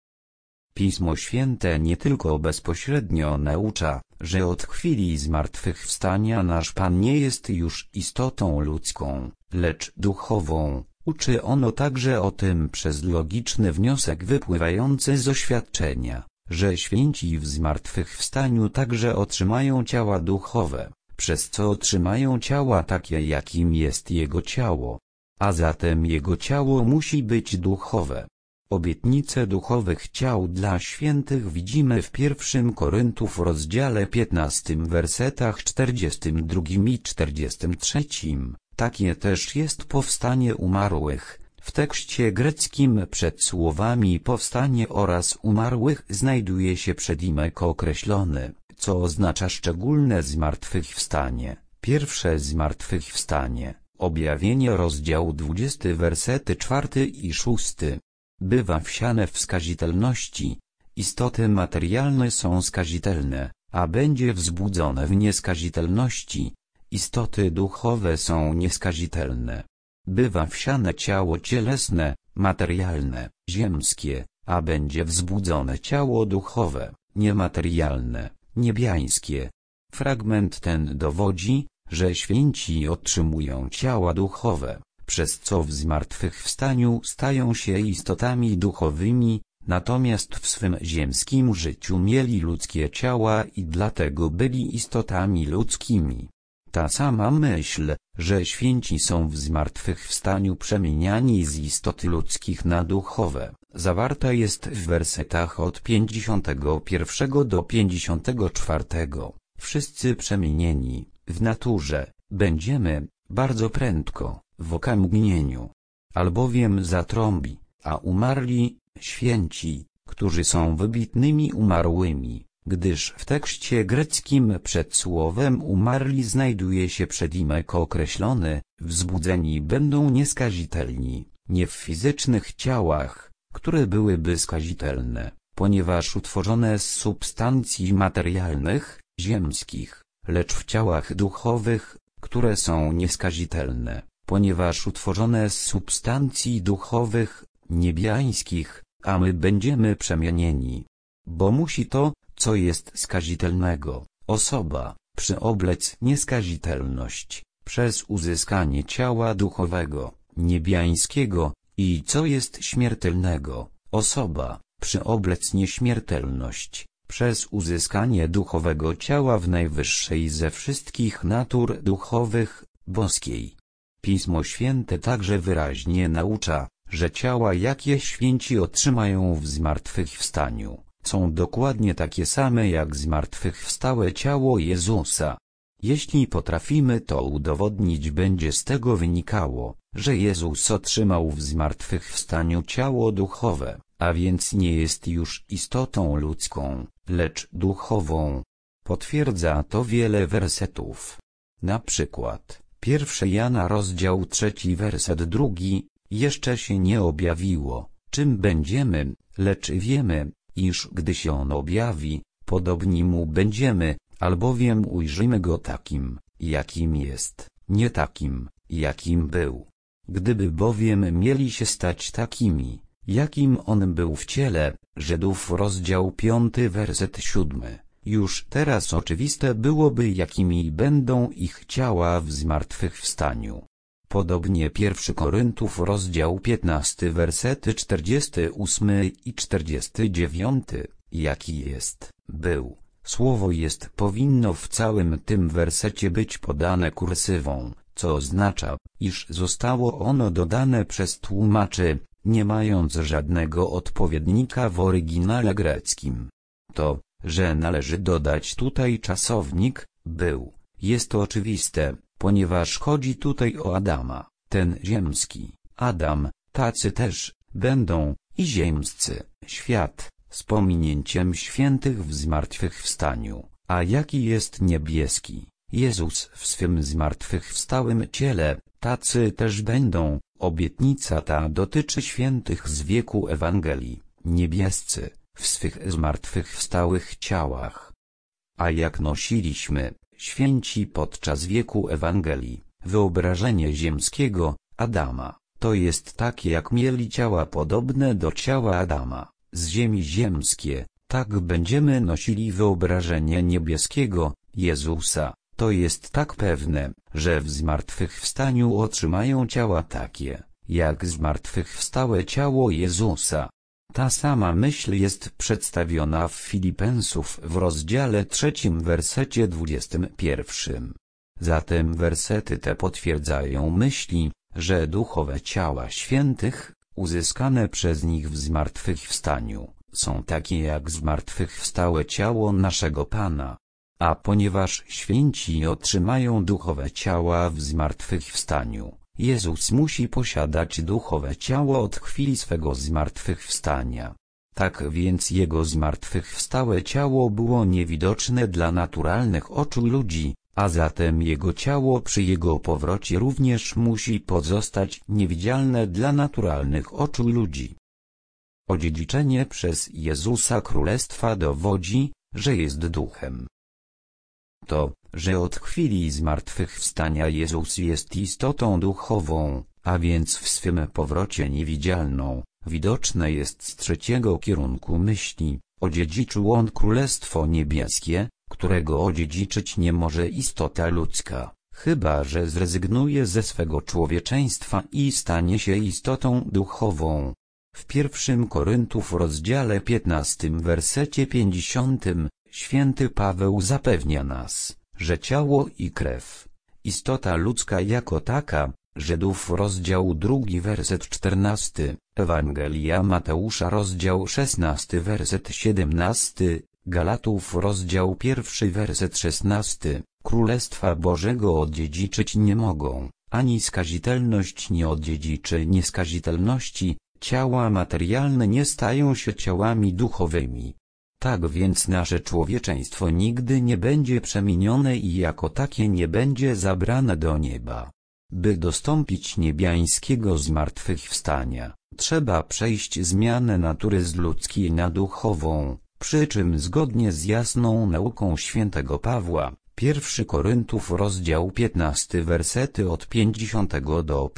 Pismo Święte nie tylko bezpośrednio naucza, że od chwili zmartwychwstania nasz Pan nie jest już istotą ludzką, lecz duchową. Uczy ono także o tym przez logiczny wniosek wypływający z oświadczenia, że święci w zmartwychwstaniu także otrzymają ciała duchowe, przez co otrzymają ciała takie, jakim jest Jego ciało. A zatem Jego ciało musi być duchowe. Obietnice duchowych ciał dla świętych widzimy w 1 Koryntów rozdziale 15 wersetach 42 i 43. Takie też jest powstanie umarłych. W tekście greckim przed słowami powstanie oraz umarłych znajduje się przedimek określony, co oznacza szczególne zmartwychwstanie. Pierwsze zmartwychwstanie, objawienie rozdział 20 wersety 4 i 6. Bywa wsiane w skazitelności, istoty materialne są skazitelne, a będzie wzbudzone w nieskazitelności. Istoty duchowe są nieskazitelne. Bywa wsiane ciało cielesne, materialne, ziemskie, a będzie wzbudzone ciało duchowe, niematerialne, niebiańskie. Fragment ten dowodzi, że święci otrzymują ciała duchowe, przez co w zmartwychwstaniu stają się istotami duchowymi, natomiast w swym ziemskim życiu mieli ludzkie ciała i dlatego byli istotami ludzkimi. Ta sama myśl, że święci są w zmartwychwstaniu przemieniani z istoty ludzkich na duchowe, zawarta jest w wersetach od 51 do 54. Wszyscy przemienieni, w naturze, będziemy, bardzo prędko, w okamgnieniu. Albowiem zatrąbi, a umarli, święci, którzy są wybitnymi umarłymi, gdyż w tekście greckim przed słowem umarli znajduje się przedimek określony, wzbudzeni będą nieskazitelni, nie w fizycznych ciałach, które byłyby skazitelne, ponieważ utworzone z substancji materialnych, ziemskich, lecz w ciałach duchowych, które są nieskazitelne, ponieważ utworzone z substancji duchowych, niebiańskich, a my będziemy przemienieni. Bo musi to, co jest skazitelnego, osoba, przyoblec nieskazitelność, przez uzyskanie ciała duchowego, niebiańskiego, i co jest śmiertelnego, osoba, przyoblec nieśmiertelność, przez uzyskanie duchowego ciała w najwyższej ze wszystkich natur duchowych, boskiej. Pismo Święte także wyraźnie naucza, że ciała, jakie święci otrzymają w zmartwychwstaniu, są dokładnie takie same jak zmartwychwstałe ciało Jezusa. Jeśli potrafimy to udowodnić, będzie z tego wynikało, że Jezus otrzymał w zmartwychwstaniu ciało duchowe, a więc nie jest już istotą ludzką, lecz duchową. Potwierdza to wiele wersetów. Na przykład, 1 Jana rozdział 3 werset 2, jeszcze się nie objawiło, czym będziemy, lecz wiemy, iż gdy się on objawi, podobni mu będziemy, albowiem ujrzymy go takim, jakim jest, nie takim, jakim był. Gdyby bowiem mieli się stać takimi, jakim on był w ciele, Żydów rozdział 5 werset 7, już teraz oczywiste byłoby, jakimi będą ich ciała w zmartwychwstaniu. Podobnie 1 Koryntów rozdział 15 wersety 48 i 49, jaki jest, był. Słowo jest powinno w całym tym wersecie być podane kursywą, co oznacza, iż zostało ono dodane przez tłumaczy, nie mając żadnego odpowiednika w oryginale greckim. To, że należy dodać tutaj czasownik, był, jest to oczywiste, ponieważ chodzi tutaj o Adama, ten ziemski, Adam, tacy też, będą, i ziemscy, świat, z pominięciem świętych w zmartwychwstaniu, a jaki jest niebieski, Jezus w swym zmartwychwstałym ciele, tacy też będą, obietnica ta dotyczy świętych z wieku Ewangelii, niebiescy, w swych zmartwychwstałych ciałach. A jak nosiliśmy, święci podczas wieku Ewangelii, wyobrażenie ziemskiego, Adama, to jest takie jak mieli ciała podobne do ciała Adama, z ziemi ziemskie, tak będziemy nosili wyobrażenie niebieskiego, Jezusa, to jest tak pewne, że w zmartwychwstaniu otrzymają ciała takie, jak zmartwychwstałe ciało Jezusa. Ta sama myśl jest przedstawiona w Filipensów w rozdziale 3 wersecie 21. Zatem wersety te potwierdzają myśli, że duchowe ciała świętych, uzyskane przez nich w zmartwychwstaniu, są takie jak zmartwychwstałe ciało naszego Pana. A ponieważ święci otrzymają duchowe ciała w zmartwychwstaniu, Jezus musi posiadać duchowe ciało od chwili swego zmartwychwstania. Tak więc Jego zmartwychwstałe ciało było niewidoczne dla naturalnych oczu ludzi, a zatem Jego ciało przy Jego powrocie również musi pozostać niewidzialne dla naturalnych oczu ludzi. Odziedziczenie przez Jezusa Królestwa dowodzi, że jest duchem. To, że od chwili zmartwychwstania Jezus jest istotą duchową, a więc w swym powrocie niewidzialną, widoczne jest z trzeciego kierunku myśli, odziedziczył on Królestwo Niebieskie, którego odziedziczyć nie może istota ludzka, chyba że zrezygnuje ze swego człowieczeństwa i stanie się istotą duchową. W 1 Koryntów rozdziale 15 wersecie 50, święty Paweł zapewnia nas, że ciało i krew, istota ludzka jako taka, Żydów rozdział 2 werset 14, Ewangelia Mateusza rozdział 16 werset 17, Galatów rozdział 1 werset 16, Królestwa Bożego odziedziczyć nie mogą, ani skazitelność nie odziedziczy nieskazitelności, ciała materialne nie stają się ciałami duchowymi. Tak więc nasze człowieczeństwo nigdy nie będzie przemienione i jako takie nie będzie zabrane do nieba. By dostąpić niebiańskiego zmartwychwstania, trzeba przejść zmianę natury z ludzkiej na duchową, przy czym zgodnie z jasną nauką świętego Pawła, 1 Koryntów rozdział 15 wersety od 50 do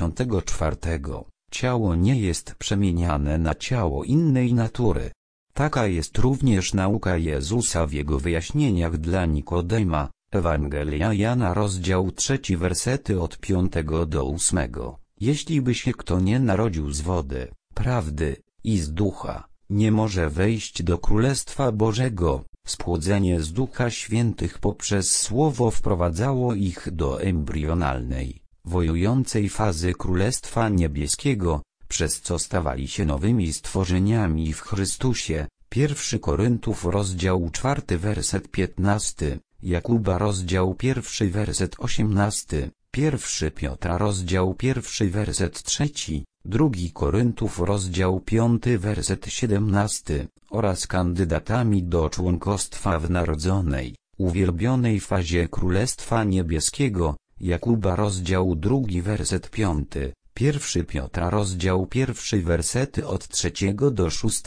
54, ciało nie jest przemieniane na ciało innej natury. Taka jest również nauka Jezusa w Jego wyjaśnieniach dla Nikodema, Ewangelia Jana rozdział 3 wersety od 5 do 8. Jeśli by się kto nie narodził z wody, prawdy i z ducha, nie może wejść do Królestwa Bożego. Spłodzenie z Ducha Świętych poprzez Słowo wprowadzało ich do embrionalnej, wojującej fazy Królestwa Niebieskiego, przez co stawali się nowymi stworzeniami w Chrystusie. 1 Koryntów rozdział 4 werset 15, Jakuba rozdział 1 werset 18, 1 Piotra rozdział 1 werset 3, 2 Koryntów rozdział 5 werset 17, oraz kandydatami do członkostwa w narodzonej, uwielbionej fazie Królestwa Niebieskiego, Jakuba rozdział 2 werset 5, 1 Piotra rozdział 1 wersety od 3 do 6.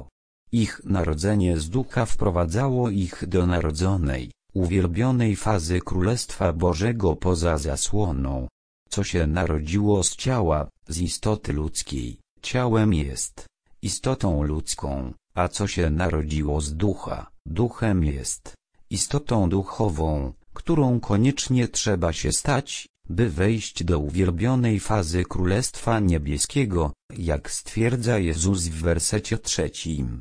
Ich narodzenie z ducha wprowadzało ich do narodzonej, uwielbionej fazy Królestwa Bożego poza zasłoną. Co się narodziło z ciała, z istoty ludzkiej, ciałem jest istotą ludzką, a co się narodziło z ducha, duchem jest istotą duchową, którą koniecznie trzeba się stać, by wejść do uwielbionej fazy Królestwa Niebieskiego, jak stwierdza Jezus w wersecie 3.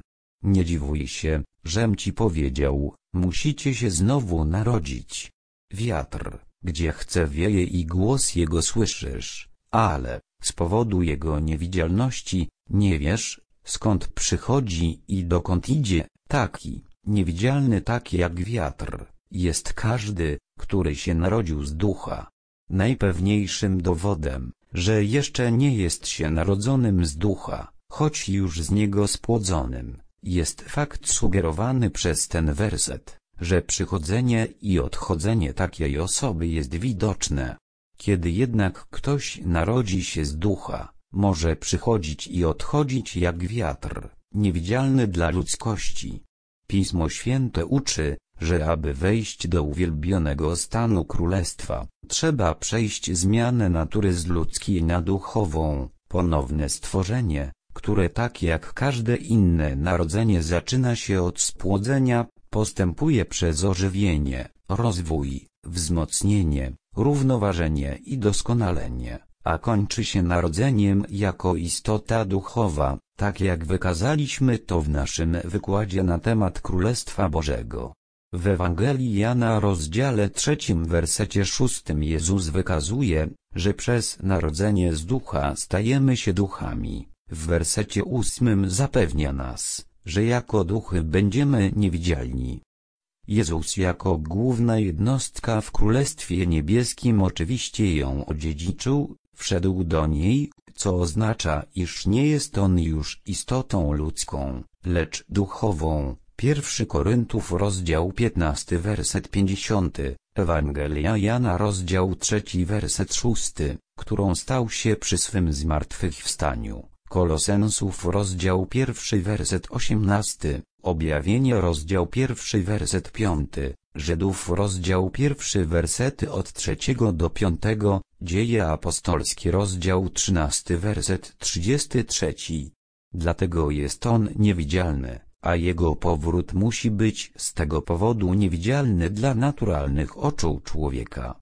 Nie dziwuj się, żem ci powiedział, musicie się znowu narodzić. Wiatr, gdzie chce wieje i głos jego słyszysz, ale z powodu jego niewidzialności nie wiesz, skąd przychodzi i dokąd idzie. Taki niewidzialny, tak jak wiatr, jest każdy, który się narodził z ducha. Najpewniejszym dowodem, że jeszcze nie jest się narodzonym z ducha, choć już z niego spłodzonym, jest fakt sugerowany przez ten werset, że przychodzenie i odchodzenie takiej osoby jest widoczne. Kiedy jednak ktoś narodzi się z ducha, może przychodzić i odchodzić jak wiatr, niewidzialny dla ludzkości. Pismo Święte uczy, że aby wejść do uwielbionego stanu królestwa, trzeba przejść zmianę natury z ludzkiej na duchową, ponowne stworzenie, które tak jak każde inne narodzenie zaczyna się od spłodzenia, postępuje przez ożywienie, rozwój, wzmocnienie, równoważenie i doskonalenie, a kończy się narodzeniem jako istota duchowa, tak jak wykazaliśmy to w naszym wykładzie na temat Królestwa Bożego. W Ewangelii Jana rozdziale 3 wersecie 6 Jezus wykazuje, że przez narodzenie z ducha stajemy się duchami. W wersecie 8 zapewnia nas, że jako duchy będziemy niewidzialni. Jezus jako główna jednostka w Królestwie Niebieskim oczywiście ją odziedziczył, wszedł do niej, co oznacza, iż nie jest on już istotą ludzką, lecz duchową. 1 Koryntów rozdział 15 werset 50, Ewangelia Jana rozdział 3 werset 6, którą stał się przy swym zmartwychwstaniu. Kolosensów rozdział 1 werset 18, Objawienie rozdział 1 werset 5, Żydów rozdział 1 wersety od 3 do 5, Dzieje apostolskie rozdział 13 werset 33. Dlatego jest on niewidzialny, a jego powrót musi być z tego powodu niewidzialny dla naturalnych oczu człowieka.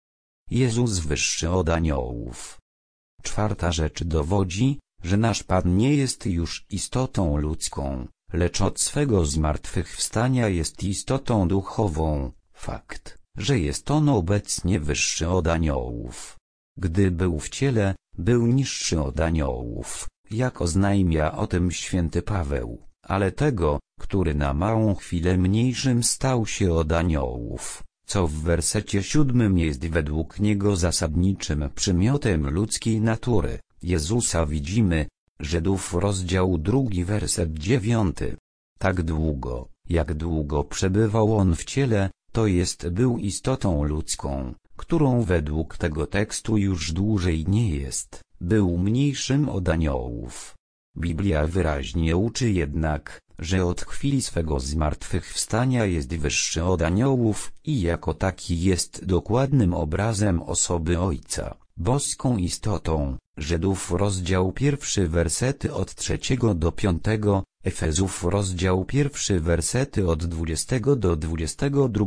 Jezus wyższy od aniołów. Czwarta rzecz dowodzi, że nasz Pan nie jest już istotą ludzką, lecz od swego zmartwychwstania jest istotą duchową, fakt, że jest on obecnie wyższy od aniołów. Gdy był w ciele, był niższy od aniołów, jak oznajmia o tym święty Paweł, ale tego, który na małą chwilę mniejszym stał się od aniołów, co w wersecie 7 jest według niego zasadniczym przymiotem ludzkiej natury. Jezusa widzimy, Żydów rozdział 2 werset 9. Tak długo, jak długo przebywał on w ciele, to jest był istotą ludzką, którą według tego tekstu już dłużej nie jest, był mniejszym od aniołów. Biblia wyraźnie uczy jednak, że od chwili swego zmartwychwstania jest wyższy od aniołów i jako taki jest dokładnym obrazem osoby Ojca, boską istotą. Żydów rozdział 1 wersety od 3 do 5, Efezów rozdział 1 wersety od 20 do 22,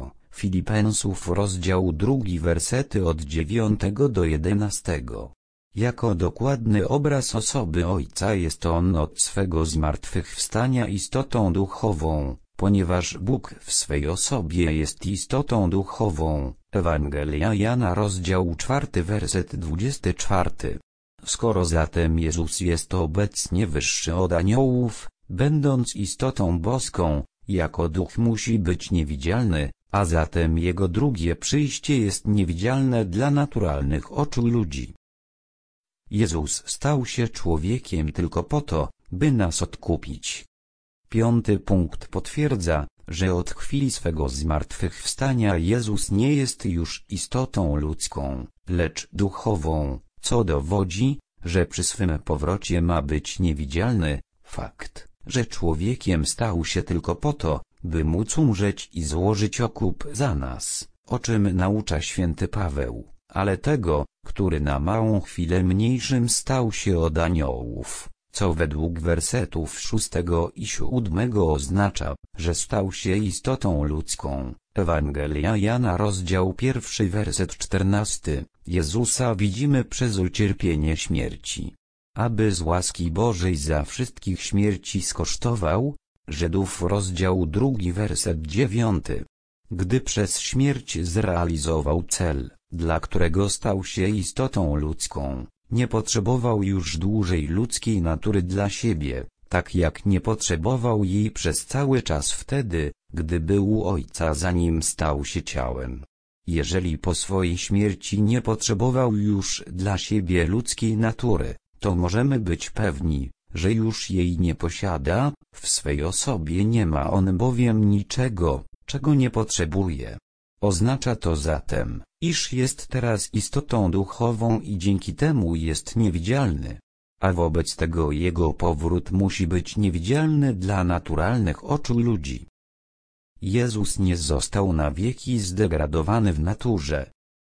Filipensów rozdział 2 wersety od 9 do 11. Jako dokładny obraz osoby Ojca jest on od swego zmartwychwstania istotą duchową, ponieważ Bóg w swej osobie jest istotą duchową. Ewangelia Jana rozdział 4 werset 24. Skoro zatem Jezus jest obecnie wyższy od aniołów, będąc istotą boską, jako duch musi być niewidzialny, a zatem jego drugie przyjście jest niewidzialne dla naturalnych oczu ludzi. Jezus stał się człowiekiem tylko po to, by nas odkupić. Piąty punkt potwierdza, że od chwili swego zmartwychwstania Jezus nie jest już istotą ludzką, lecz duchową, co dowodzi, że przy swym powrocie ma być niewidzialny. Fakt, że człowiekiem stał się tylko po to, by móc umrzeć i złożyć okup za nas, o czym naucza święty Paweł, ale tego, który na małą chwilę mniejszym stał się od aniołów, co według wersetów 6 i 7 oznacza, że stał się istotą ludzką. Ewangelia Jana rozdział 1 werset 14. Jezusa widzimy przez ucierpienie śmierci, aby z łaski Bożej za wszystkich śmierci skosztował. Żydów rozdział 2 werset 9. Gdy przez śmierć zrealizował cel, dla którego stał się istotą ludzką, nie potrzebował już dłużej ludzkiej natury dla siebie, tak jak nie potrzebował jej przez cały czas wtedy, gdy był u Ojca zanim stał się ciałem. Jeżeli po swojej śmierci nie potrzebował już dla siebie ludzkiej natury, to możemy być pewni, że już jej nie posiada, w swej osobie nie ma on bowiem niczego, czego nie potrzebuje. Oznacza to zatem, iż jest teraz istotą duchową i dzięki temu jest niewidzialny. A wobec tego jego powrót musi być niewidzialny dla naturalnych oczu ludzi. Jezus nie został na wieki zdegradowany w naturze.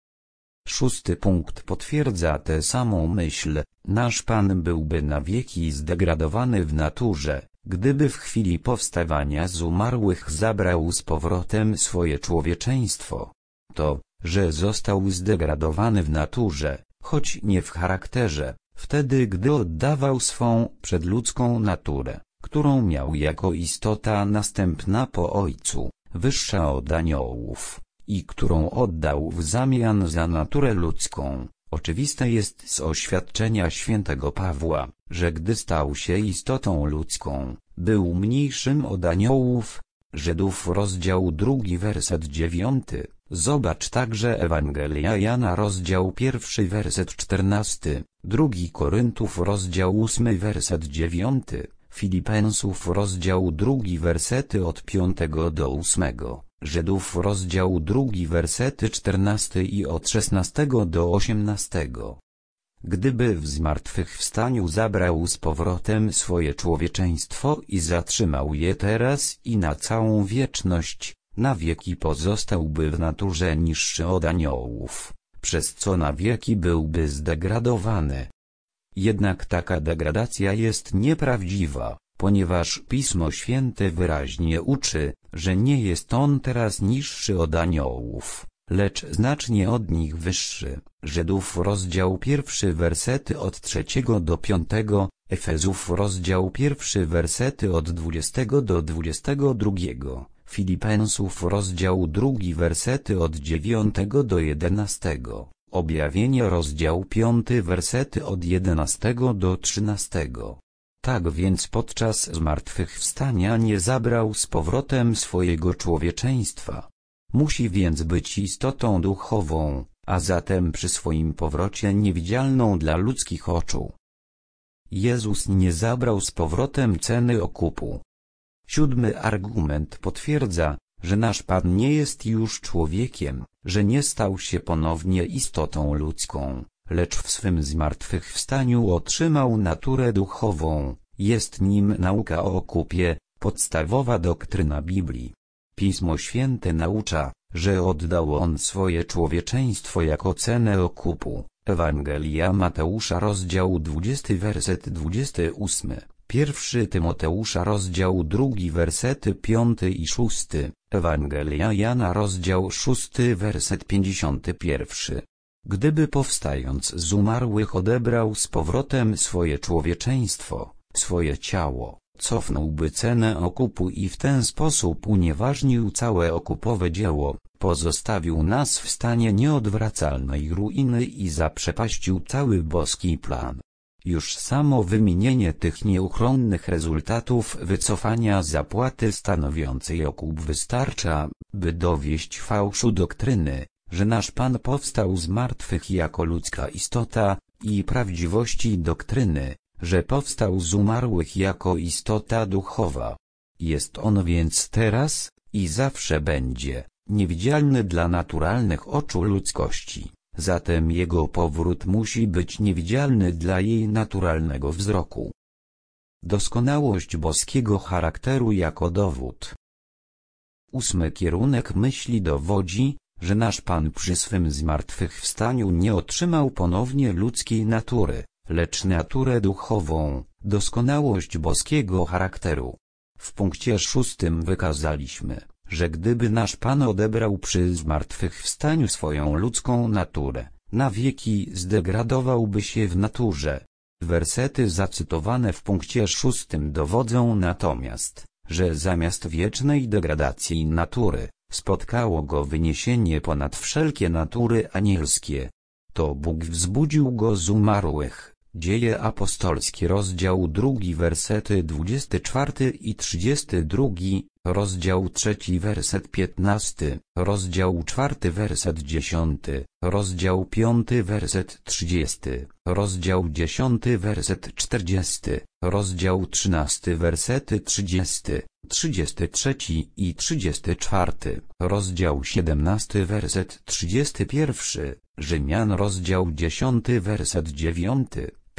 Szósty punkt potwierdza tę samą myśl. Nasz Pan byłby na wieki zdegradowany w naturze, gdyby w chwili powstawania z umarłych zabrał z powrotem swoje człowieczeństwo. To, że został zdegradowany w naturze, choć nie w charakterze, wtedy gdy oddawał swą przedludzką naturę, którą miał jako istota następna po Ojcu, wyższa od aniołów, i którą oddał w zamian za naturę ludzką. Oczywiste jest z oświadczenia świętego Pawła, że gdy stał się istotą ludzką, był mniejszym od aniołów. Żydów rozdział 2 werset 9. Zobacz także Ewangelia Jana rozdział 1 werset 14, 2 Koryntów rozdział 8 werset 9, Filipensów rozdział 2 wersety od 5 do 8, Żydów rozdział 2 wersety 14 i od 16 do 18. Gdyby w zmartwychwstaniu zabrał z powrotem swoje człowieczeństwo i zatrzymał je teraz i na całą wieczność, na wieki pozostałby w naturze niższy od aniołów, przez co na wieki byłby zdegradowany. Jednak taka degradacja jest nieprawdziwa, ponieważ Pismo Święte wyraźnie uczy, że nie jest on teraz niższy od aniołów, lecz znacznie od nich wyższy. Żydów rozdział 1 wersety od 3 do 5, Efezów rozdział 1 wersety od 20 do 22, Filipensów rozdział 2 wersety od 9 do 11, Objawienie rozdział 5 wersety od 11 do 13. Tak więc podczas zmartwychwstania nie zabrał z powrotem swojego człowieczeństwa. Musi więc być istotą duchową, a zatem przy swoim powrocie niewidzialną dla ludzkich oczu. Jezus nie zabrał z powrotem ceny okupu. Siódmy argument potwierdza, że nasz Pan nie jest już człowiekiem, że nie stał się ponownie istotą ludzką, lecz w swym zmartwychwstaniu otrzymał naturę duchową. Jest nim nauka o okupie, podstawowa doktryna Biblii. Pismo Święte naucza, że oddał on swoje człowieczeństwo jako cenę okupu. Ewangelia Mateusza rozdział 20 werset 28, 1 Tymoteusza rozdział 2 wersety 5 i 6, Ewangelia Jana rozdział 6 werset 51. Gdyby powstając z umarłych odebrał z powrotem swoje człowieczeństwo, swoje ciało, cofnąłby cenę okupu i w ten sposób unieważnił całe okupowe dzieło, pozostawił nas w stanie nieodwracalnej ruiny i zaprzepaścił cały boski plan. Już samo wymienienie tych nieuchronnych rezultatów wycofania zapłaty stanowiącej okup wystarcza, by dowieść fałszu doktryny, że nasz Pan powstał z martwych jako ludzka istota, i prawdziwości doktryny, że powstał z umarłych jako istota duchowa. jest on więc teraz, i zawsze będzie, niewidzialny dla naturalnych oczu ludzkości, zatem jego powrót musi być niewidzialny dla jej naturalnego wzroku. Doskonałość boskiego charakteru jako dowód. 8. Kierunek myśli dowodzi, że nasz Pan przy swym zmartwychwstaniu nie otrzymał ponownie ludzkiej natury, lecz naturę duchową, doskonałość boskiego charakteru. W punkcie 6 wykazaliśmy, że gdyby nasz Pan odebrał przy zmartwychwstaniu swoją ludzką naturę, na wieki zdegradowałby się w naturze. Wersety zacytowane w punkcie 6 dowodzą natomiast, że zamiast wiecznej degradacji natury, spotkało go wyniesienie ponad wszelkie natury anielskie. To Bóg wzbudził go z umarłych. Dzieje apostolskie rozdział 2 wersety 24 i 32, rozdział 3 werset 15, rozdział 4 werset 10, rozdział 5 werset 30, rozdział 10 werset 40, rozdział 13 wersety 30, 33 i 34, rozdział 17 werset 31, Rzymian rozdział 10 werset 9,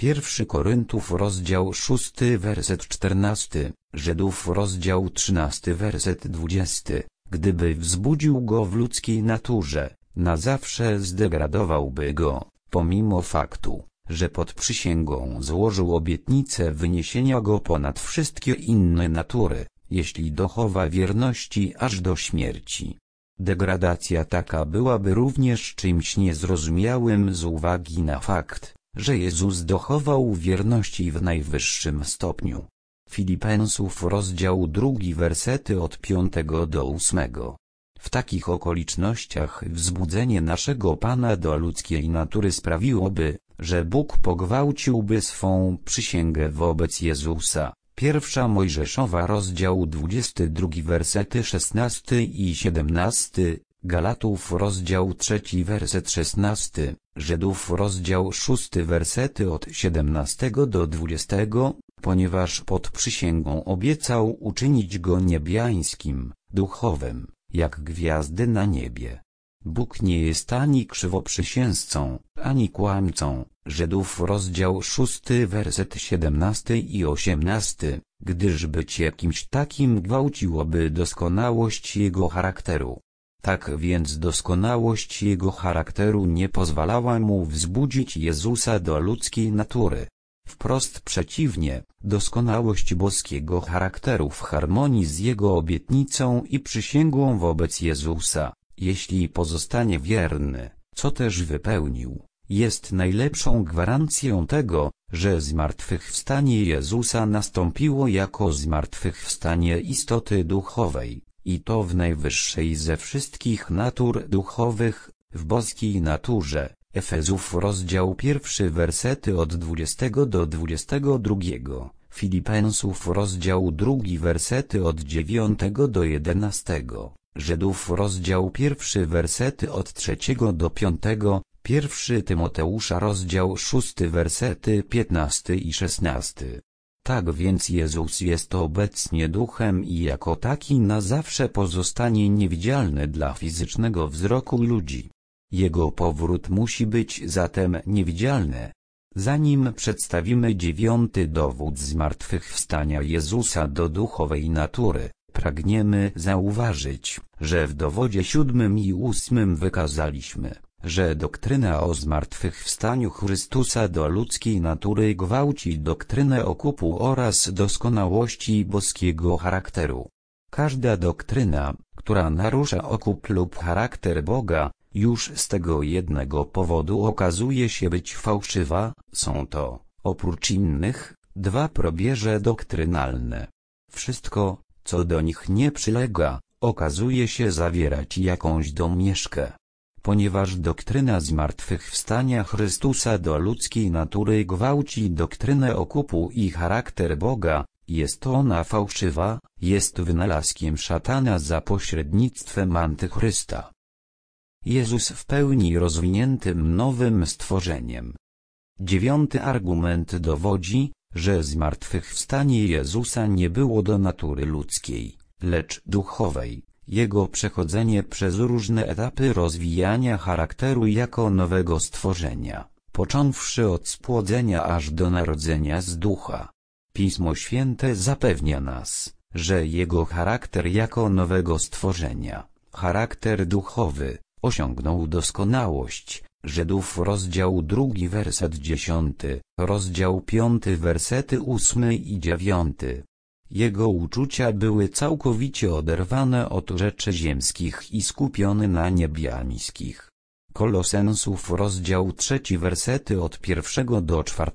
1 Koryntów rozdział 6 werset 14, Żydów rozdział 13 werset 20, gdyby wzbudził go w ludzkiej naturze, na zawsze zdegradowałby go, pomimo faktu, że pod przysięgą złożył obietnicę wyniesienia go ponad wszystkie inne natury, jeśli dochowa wierności aż do śmierci. Degradacja taka byłaby również czymś niezrozumiałym z uwagi na fakt, że Jezus dochował wierności w najwyższym stopniu. Filipensów rozdział 2 wersety od 5 do 8. W takich okolicznościach wzbudzenie naszego Pana do ludzkiej natury sprawiłoby, że Bóg pogwałciłby swą przysięgę wobec Jezusa. 1 Mojżeszowa rozdział 22 wersety 16 i 17, Galatów rozdział 3 werset 16, Żydów rozdział 6 wersety od 17 do 20, ponieważ pod przysięgą obiecał uczynić go niebiańskim, duchowym, jak gwiazdy na niebie. Bóg nie jest ani krzywoprzysięzcą, ani kłamcą. Żydów rozdział 6 werset 17 i 18, gdyż bycie kimś takim gwałciłoby doskonałość jego charakteru. Tak więc doskonałość jego charakteru nie pozwalała mu wzbudzić Jezusa do ludzkiej natury. Wprost przeciwnie, doskonałość boskiego charakteru w harmonii z jego obietnicą i przysięgą wobec Jezusa, jeśli pozostanie wierny, co też wypełnił, jest najlepszą gwarancją tego, że zmartwychwstanie Jezusa nastąpiło jako zmartwychwstanie istoty duchowej, i to w najwyższej ze wszystkich natur duchowych, w boskiej naturze. Efezów rozdział 1 wersety od 20 do 22, Filipensów rozdział 2 wersety od 9 do 11, Żydów rozdział 1 wersety od 3 do 5, 1 Tymoteusza rozdział 6 wersety 15 i 16. Tak więc Jezus jest obecnie duchem i jako taki na zawsze pozostanie niewidzialny dla fizycznego wzroku ludzi. Jego powrót musi być zatem niewidzialny. Zanim przedstawimy 9. dowód zmartwychwstania Jezusa do duchowej natury, pragniemy zauważyć, że w dowodzie 7 i 8 wykazaliśmy, że doktryna o zmartwychwstaniu Chrystusa do ludzkiej natury gwałci doktrynę okupu oraz doskonałości boskiego charakteru. Każda doktryna, która narusza okup lub charakter Boga, już z tego jednego powodu okazuje się być fałszywa. Są to, oprócz innych, dwa probierze doktrynalne. Wszystko, co do nich nie przylega, okazuje się zawierać jakąś domieszkę. Ponieważ doktryna zmartwychwstania Chrystusa do ludzkiej natury gwałci doktrynę okupu i charakter Boga, jest ona fałszywa, jest wynalazkiem szatana za pośrednictwem antychrysta. Jezus w pełni rozwiniętym nowym stworzeniem. 9. argument dowodzi, że zmartwychwstanie Jezusa nie było do natury ludzkiej, lecz duchowej. Jego przechodzenie przez różne etapy rozwijania charakteru jako nowego stworzenia, począwszy od spłodzenia aż do narodzenia z ducha. Pismo Święte zapewnia nas, że jego charakter jako nowego stworzenia, charakter duchowy, osiągnął doskonałość. Żydów rozdział 2 werset 10, rozdział 5 wersety 8 i 9. Jego uczucia były całkowicie oderwane od rzeczy ziemskich i skupione na niebiańskich. Kolosensów rozdział 3 wersety od 1 do 4.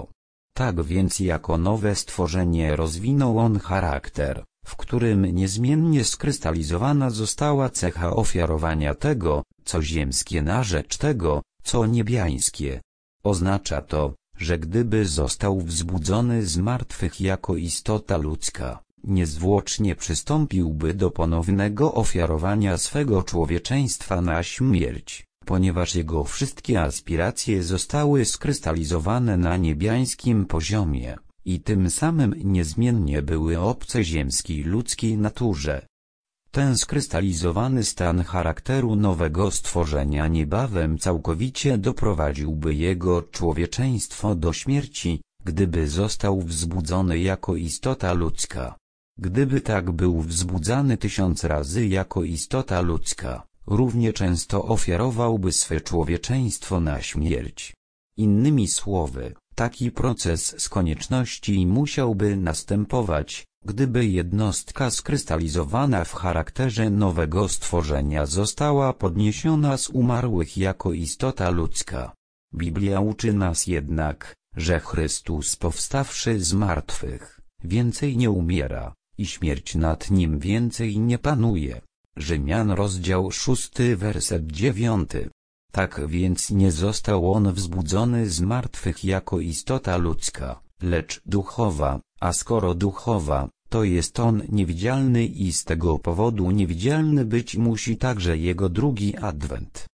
Tak więc jako nowe stworzenie rozwinął on charakter, w którym niezmiennie skrystalizowana została cecha ofiarowania tego, co ziemskie na rzecz tego, co niebiańskie. Oznacza to, że gdyby został wzbudzony z martwych jako istota ludzka, niezwłocznie przystąpiłby do ponownego ofiarowania swego człowieczeństwa na śmierć, ponieważ jego wszystkie aspiracje zostały skrystalizowane na niebiańskim poziomie i tym samym niezmiennie były obce ziemskiej ludzkiej naturze. Ten skrystalizowany stan charakteru nowego stworzenia niebawem całkowicie doprowadziłby jego człowieczeństwo do śmierci, gdyby został wzbudzony jako istota ludzka. Gdyby tak był wzbudzany 1000 razy jako istota ludzka, równie często ofiarowałby swe człowieczeństwo na śmierć. Innymi słowy, taki proces z konieczności musiałby następować, gdyby jednostka skrystalizowana w charakterze nowego stworzenia została podniesiona z umarłych jako istota ludzka. Biblia uczy nas jednak, że Chrystus powstawszy z martwych, więcej nie umiera, i śmierć nad nim więcej nie panuje. Rzymian rozdział 6 werset 9. Tak więc nie został on wzbudzony z martwych jako istota ludzka, lecz duchowa, a skoro duchowa, to jest on niewidzialny i z tego powodu niewidzialny być musi także jego drugi adwent.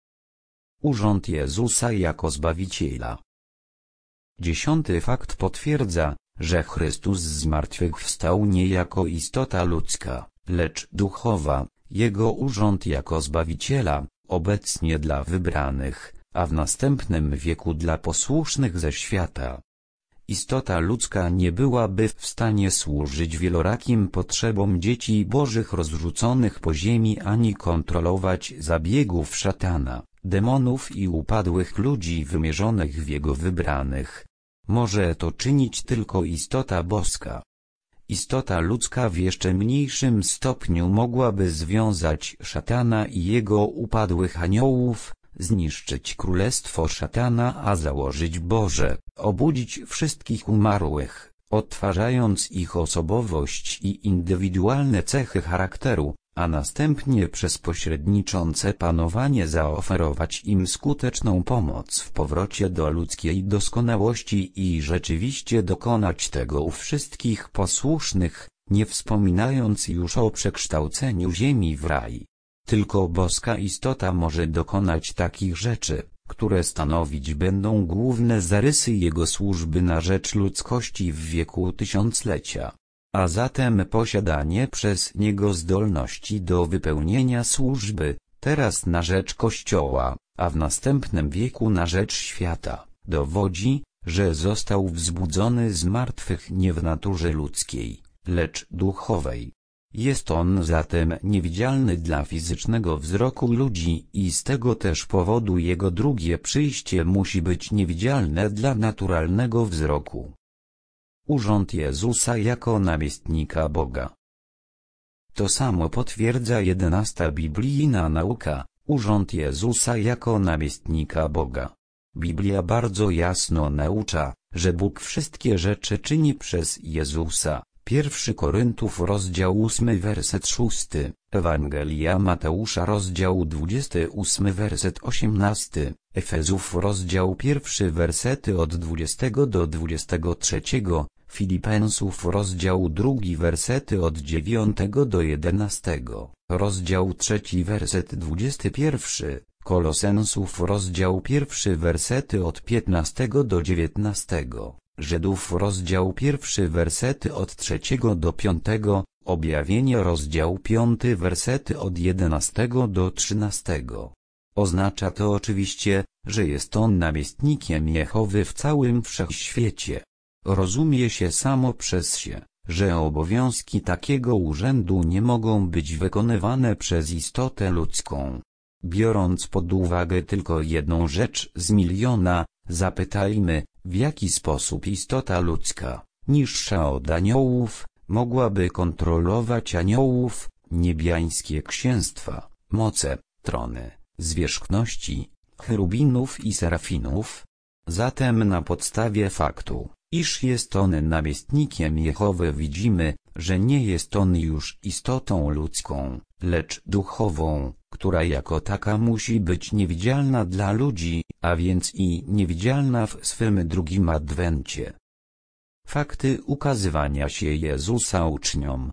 Urząd Jezusa jako Zbawiciela. 10. fakt potwierdza, że Chrystus z martwych wstał nie jako istota ludzka, lecz duchowa, jego urząd jako Zbawiciela, obecnie dla wybranych, a w następnym wieku dla posłusznych ze świata. Istota ludzka nie byłaby w stanie służyć wielorakim potrzebom dzieci bożych rozrzuconych po ziemi ani kontrolować zabiegów szatana, demonów i upadłych ludzi wymierzonych w jego wybranych. Może to czynić tylko istota boska. Istota ludzka w jeszcze mniejszym stopniu mogłaby związać szatana i jego upadłych aniołów, zniszczyć królestwo szatana, a założyć Boże, obudzić wszystkich umarłych, odtwarzając ich osobowość i indywidualne cechy charakteru, a następnie przez pośredniczące panowanie zaoferować im skuteczną pomoc w powrocie do ludzkiej doskonałości i rzeczywiście dokonać tego u wszystkich posłusznych, nie wspominając już o przekształceniu ziemi w raj. Tylko boska istota może dokonać takich rzeczy, które stanowić będą główne zarysy jego służby na rzecz ludzkości w wieku tysiąclecia. A zatem posiadanie przez niego zdolności do wypełnienia służby, teraz na rzecz Kościoła, a w następnym wieku na rzecz świata, dowodzi, że został wzbudzony z martwych nie w naturze ludzkiej, lecz duchowej. Jest on zatem niewidzialny dla fizycznego wzroku ludzi i z tego też powodu jego drugie przyjście musi być niewidzialne dla naturalnego wzroku. Urząd Jezusa jako namiestnika Boga. To samo potwierdza 11. biblijna nauka, urząd Jezusa jako namiestnika Boga. Biblia bardzo jasno naucza, że Bóg wszystkie rzeczy czyni przez Jezusa. 1 Koryntów rozdział 8 werset 6, Ewangelia Mateusza rozdział 28 werset 18, Efezów rozdział 1 wersety od 20 do 23, Filipensów rozdział 2 wersety od 9 do 11, rozdział 3 werset 21, Kolosensów rozdział 1 wersety od 15 do 19, Żydów rozdział 1 wersety od 3 do 5, Objawienie rozdział 5 wersety od 11 do 13. Oznacza to oczywiście, że jest on namiestnikiem Jehowy w całym wszechświecie. Rozumie się samo przez się, że obowiązki takiego urzędu nie mogą być wykonywane przez istotę ludzką. Biorąc pod uwagę tylko jedną rzecz z miliona, zapytajmy, w jaki sposób istota ludzka, niższa od aniołów, mogłaby kontrolować aniołów, niebiańskie księstwa, moce, trony, zwierzchności, cherubinów i serafinów? Zatem na podstawie faktu, iż jest on namiestnikiem Jehowy, widzimy, że nie jest on już istotą ludzką, lecz duchową, która jako taka musi być niewidzialna dla ludzi, a więc i niewidzialna w swym drugim adwencie. Fakty ukazywania się Jezusa uczniom.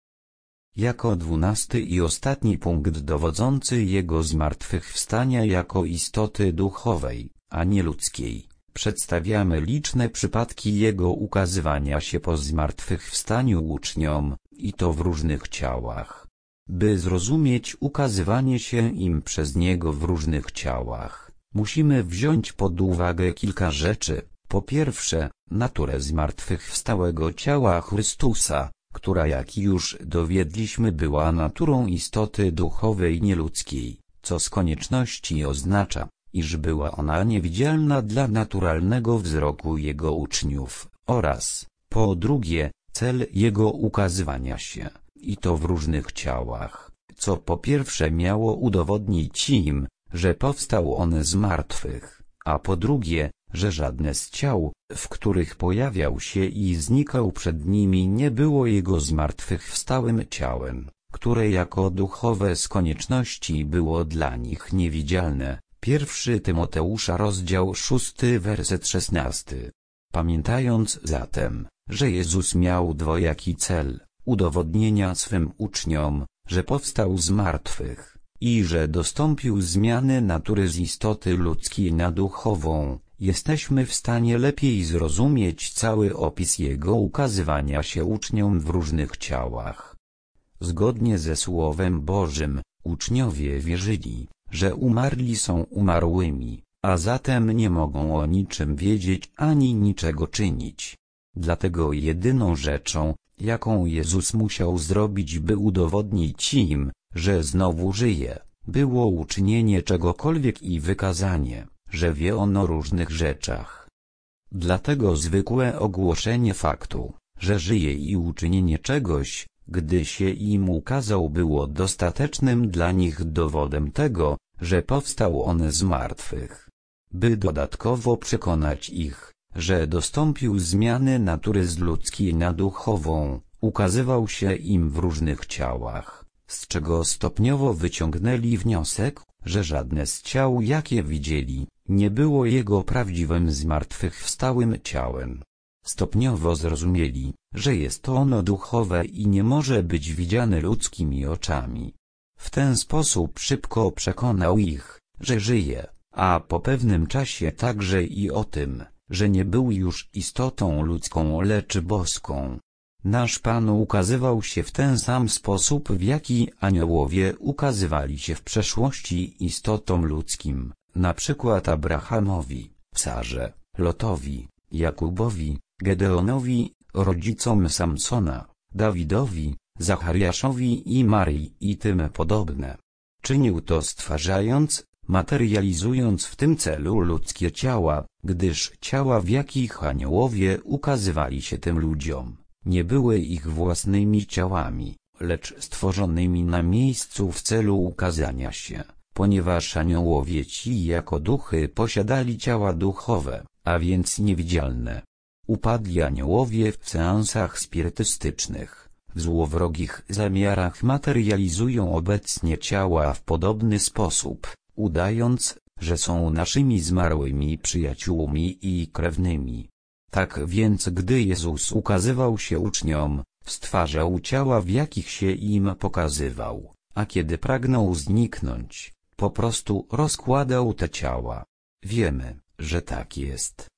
Jako 12. i ostatni punkt dowodzący Jego zmartwychwstania jako istoty duchowej, a nie ludzkiej, przedstawiamy liczne przypadki Jego ukazywania się po zmartwychwstaniu uczniom, i to w różnych ciałach. By zrozumieć ukazywanie się im przez Niego w różnych ciałach, musimy wziąć pod uwagę kilka rzeczy. Po pierwsze, naturę zmartwychwstałego ciała Chrystusa, która, jak już dowiedliśmy, była naturą istoty duchowej nieludzkiej, co z konieczności oznacza, iż była ona niewidzialna dla naturalnego wzroku Jego uczniów, oraz, po drugie, cel Jego ukazywania się, i to w różnych ciałach, co po pierwsze miało udowodnić im, że powstał on z martwych, a po drugie, że żadne z ciał, w których pojawiał się i znikał przed nimi, nie było Jego zmartwychwstałym ciałem, które jako duchowe z konieczności było dla nich niewidzialne. 1 Tymoteusza rozdział 6 werset 16. Pamiętając zatem, że Jezus miał dwojaki cel, udowodnienia swym uczniom, że powstał z martwych, i że dostąpił zmiany natury z istoty ludzkiej na duchową, jesteśmy w stanie lepiej zrozumieć cały opis Jego ukazywania się uczniom w różnych ciałach. Zgodnie ze Słowem Bożym, uczniowie wierzyli, że umarli są umarłymi, a zatem nie mogą o niczym wiedzieć ani niczego czynić. Dlatego jedyną rzeczą, jaką Jezus musiał zrobić, by udowodnić im, że znowu żyje, było uczynienie czegokolwiek i wykazanie, że wie on o różnych rzeczach. Dlatego zwykłe ogłoszenie faktu, że żyje, i uczynienie czegoś, gdy się im ukazał, było dostatecznym dla nich dowodem tego, że powstał on z martwych. By dodatkowo przekonać ich, że dostąpił zmiany natury z ludzkiej na duchową, ukazywał się im w różnych ciałach, z czego stopniowo wyciągnęli wniosek, że żadne z ciał, jakie widzieli, nie było Jego prawdziwym zmartwychwstałym ciałem. Stopniowo zrozumieli, że jest ono duchowe i nie może być widziane ludzkimi oczami. W ten sposób szybko przekonał ich, że żyje, a po pewnym czasie także i o tym, że nie był już istotą ludzką, lecz boską. Nasz Pan ukazywał się w ten sam sposób, w jaki aniołowie ukazywali się w przeszłości istotom ludzkim, na przykład Abrahamowi, Sarze, Lotowi, Jakubowi, Gedeonowi, rodzicom Samsona, Dawidowi, Zachariaszowi i Marii i tym podobne. Czynił to stwarzając, materializując w tym celu ludzkie ciała, gdyż ciała, w jakich aniołowie ukazywali się tym ludziom, nie były ich własnymi ciałami, lecz stworzonymi na miejscu w celu ukazania się, ponieważ aniołowie ci jako duchy posiadali ciała duchowe, a więc niewidzialne. Upadli aniołowie w seansach spirytystycznych, w złowrogich zamiarach materializują obecnie ciała w podobny sposób, udając, że są naszymi zmarłymi przyjaciółmi i krewnymi. Tak więc gdy Jezus ukazywał się uczniom, stwarzał ciała, w jakich się im pokazywał, a kiedy pragnął zniknąć, po prostu rozkładał te ciała. Wiemy, że tak jest,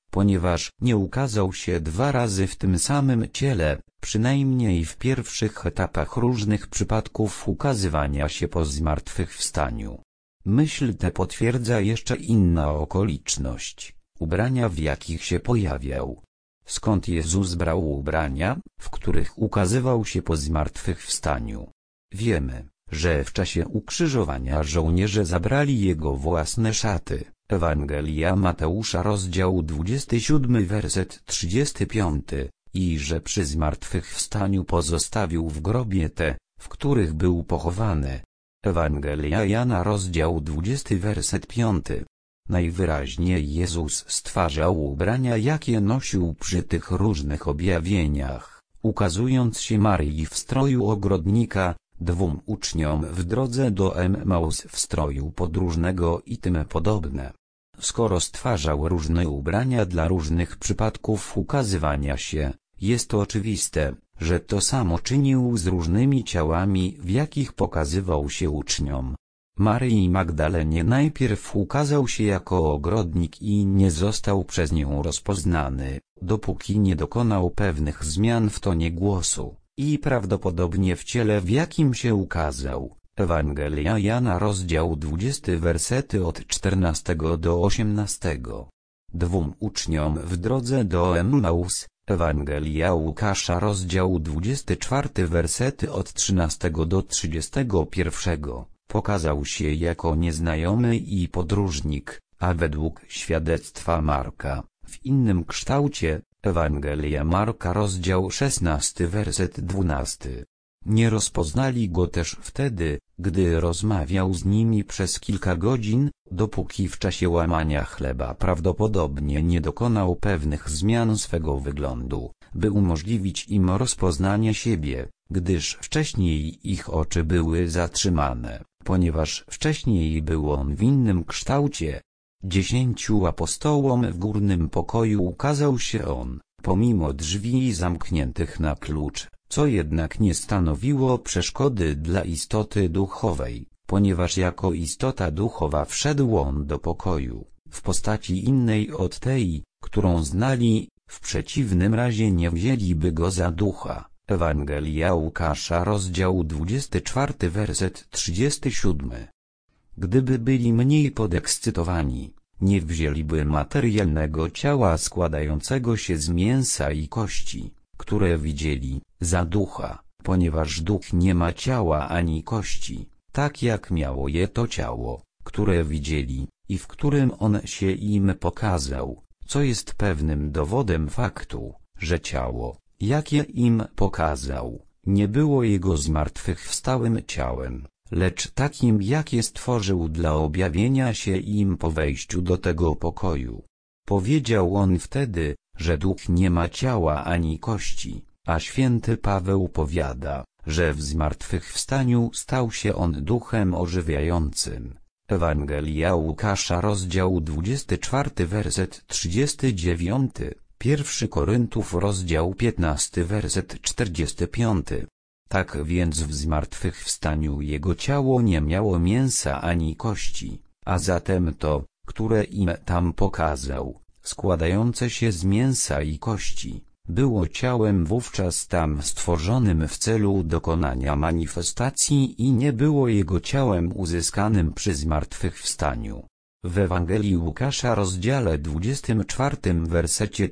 ponieważ nie ukazał się 2 razy w tym samym ciele, przynajmniej w pierwszych etapach różnych przypadków ukazywania się po zmartwychwstaniu. Myśl tę potwierdza jeszcze inna okoliczność: ubrania, w jakich się pojawiał. Skąd Jezus brał ubrania, w których ukazywał się po zmartwychwstaniu? Wiemy, że w czasie ukrzyżowania żołnierze zabrali jego własne szaty. Ewangelia Mateusza, rozdział 27, werset 35, i że przy zmartwychwstaniu pozostawił w grobie te, w których był pochowany. Ewangelia Jana, rozdział 20, werset 5. Najwyraźniej Jezus stwarzał ubrania, jakie nosił przy tych różnych objawieniach, ukazując się Maryi w stroju ogrodnika, 2 uczniom w drodze do Emmaus w stroju podróżnego i tym podobne. Skoro stwarzał różne ubrania dla różnych przypadków ukazywania się, jest to oczywiste, że to samo czynił z różnymi ciałami, w jakich pokazywał się uczniom. Maryi Magdalenie najpierw ukazał się jako ogrodnik i nie został przez nią rozpoznany, dopóki nie dokonał pewnych zmian w tonie głosu i prawdopodobnie w ciele, w jakim się ukazał. Ewangelia Jana, rozdział 20, wersety od 14 do 18. 2 uczniom w drodze do Emmaus. Ewangelia Łukasza, rozdział 24, wersety od 13 do 31. Pokazał się jako nieznajomy i podróżnik, a według świadectwa Marka, w innym kształcie. Ewangelia Marka, rozdział 16, werset 12. Nie rozpoznali go też wtedy, gdy rozmawiał z nimi przez kilka godzin, dopóki w czasie łamania chleba prawdopodobnie nie dokonał pewnych zmian swego wyglądu, by umożliwić im rozpoznanie siebie, gdyż wcześniej ich oczy były zatrzymane, ponieważ wcześniej był on w innym kształcie. 10 apostołom w górnym pokoju ukazał się on, pomimo drzwi zamkniętych na klucz, co jednak nie stanowiło przeszkody dla istoty duchowej, ponieważ jako istota duchowa wszedł on do pokoju, w postaci innej od tej, którą znali, w przeciwnym razie nie wzięliby go za ducha. Ewangelia Łukasza, rozdział 24, werset 37. Gdyby byli mniej podekscytowani, nie wzięliby materialnego ciała składającego się z mięsa i kości, które widzieli, za ducha, ponieważ duch nie ma ciała ani kości, tak jak miało je to ciało, które widzieli, i w którym on się im pokazał, co jest pewnym dowodem faktu, że ciało, jakie im pokazał, nie było jego zmartwychwstałym ciałem, lecz takim, jakie stworzył dla objawienia się im po wejściu do tego pokoju. Powiedział on wtedy, że duch nie ma ciała ani kości, a święty Paweł powiada, że w zmartwychwstaniu stał się on duchem ożywiającym. Ewangelia Łukasza, rozdział 24, werset 39, 1 Koryntów, rozdział 15, werset 45. Tak więc w zmartwychwstaniu jego ciało nie miało mięsa ani kości, a zatem to, które im tam pokazał, składające się z mięsa i kości, było ciałem wówczas tam stworzonym w celu dokonania manifestacji i nie było jego ciałem uzyskanym przy zmartwychwstaniu. W Ewangelii Łukasza, rozdziale 24, wersecie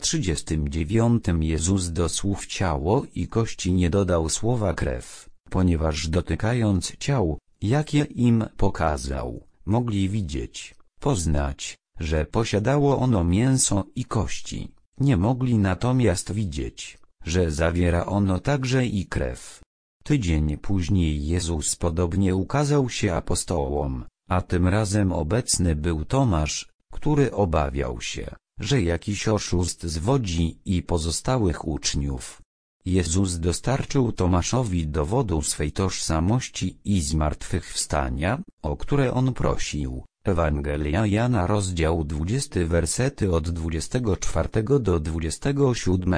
39 Jezus do słów ciało i kości nie dodał słowa krew, ponieważ dotykając ciał, jakie im pokazał, mogli widzieć, poznać, że posiadało ono mięso i kości. Nie mogli natomiast widzieć, że zawiera ono także i krew. Tydzień później Jezus podobnie ukazał się apostołom, a tym razem obecny był Tomasz, który obawiał się, że jakiś oszust zwodzi i pozostałych uczniów. Jezus dostarczył Tomaszowi dowodu swej tożsamości i zmartwychwstania, o które on prosił. Ewangelia Jana, rozdział 20, wersety od 24 do 27.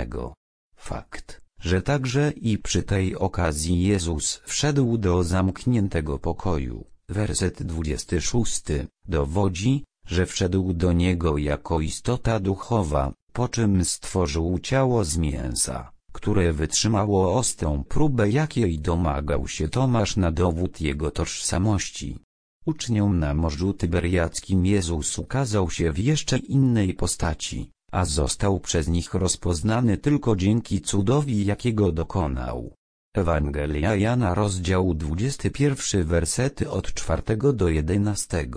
Fakt, że także i przy tej okazji Jezus wszedł do zamkniętego pokoju, werset 26, dowodzi, że wszedł do niego jako istota duchowa, Po czym stworzył ciało z mięsa, które wytrzymało ostrą próbę, jakiej domagał się Tomasz na dowód jego tożsamości. Uczniom na Morzu Tyberiackim Jezus ukazał się w jeszcze innej postaci, a został przez nich rozpoznany tylko dzięki cudowi, jakiego dokonał. Ewangelia Jana, rozdział 21, wersety od 4 do 11.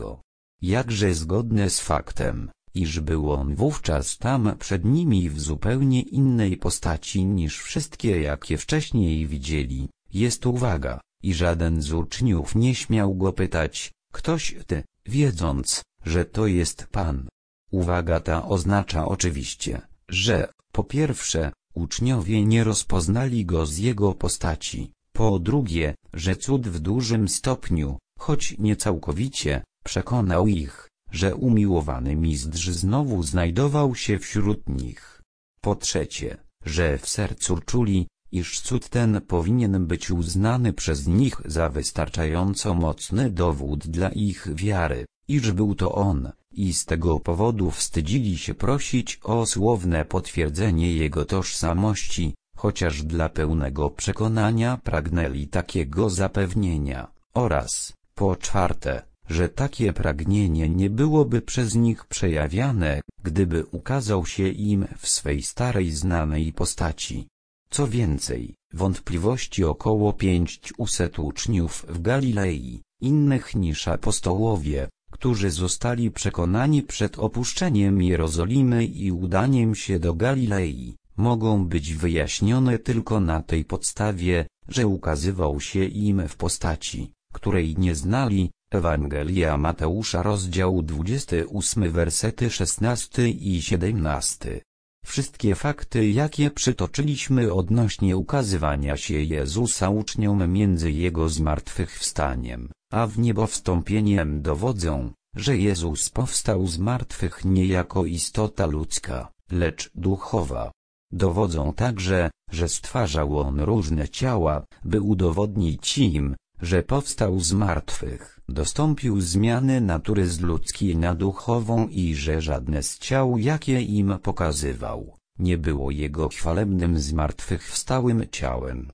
Jakże zgodne z faktem, iż był on wówczas tam przed nimi w zupełnie innej postaci niż wszystkie, jakie wcześniej widzieli, jest uwaga, i żaden z uczniów nie śmiał go pytać: ktoś ty, wiedząc, że to jest Pan. Uwaga ta oznacza oczywiście, że, po pierwsze, uczniowie nie rozpoznali go z jego postaci, po drugie, że cud w dużym stopniu, choć nie całkowicie, przekonał ich, że umiłowany mistrz znowu znajdował się wśród nich. Po trzecie, że w sercu czuli, iż cud ten powinien być uznany przez nich za wystarczająco mocny dowód dla ich wiary, iż był to on, i z tego powodu wstydzili się prosić o słowne potwierdzenie jego tożsamości, chociaż dla pełnego przekonania pragnęli takiego zapewnienia, oraz, po czwarte, że takie pragnienie nie byłoby przez nich przejawiane, gdyby ukazał się im w swej starej znanej postaci. Co więcej, wątpliwości około 500 uczniów w Galilei, innych niż apostołowie, którzy zostali przekonani przed opuszczeniem Jerozolimy i udaniem się do Galilei, mogą być wyjaśnione tylko na tej podstawie, że ukazywał się im w postaci, której nie znali. Ewangelia Mateusza, rozdział 28, wersety 16 i 17. Wszystkie fakty, jakie przytoczyliśmy odnośnie ukazywania się Jezusa uczniom między Jego zmartwychwstaniem, a wniebowstąpieniem, dowodzą, że Jezus powstał z martwych nie jako istota ludzka, lecz duchowa. Dowodzą także, że stwarzał On różne ciała, by udowodnić im, że powstał z martwych, dostąpił zmiany natury z ludzkiej na duchową i że żadne z ciał, jakie im pokazywał, nie było Jego chwalebnym zmartwychwstałym ciałem.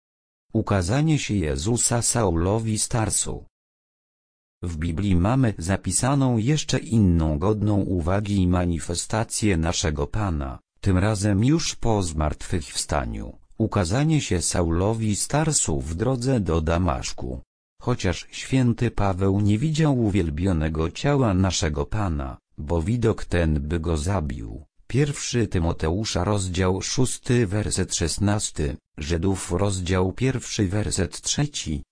Ukazanie się Jezusa Saulowi z Tarsu. W Biblii mamy zapisaną jeszcze inną godną uwagi manifestację naszego Pana, tym razem już po zmartwychwstaniu. Ukazanie się Saulowi z Tarsu w drodze do Damaszku. Chociaż święty Paweł nie widział uwielbionego ciała naszego Pana, bo widok ten by go zabił. 1 Tymoteusza, rozdział 6, werset 16, Żydów, rozdział 1, werset 3,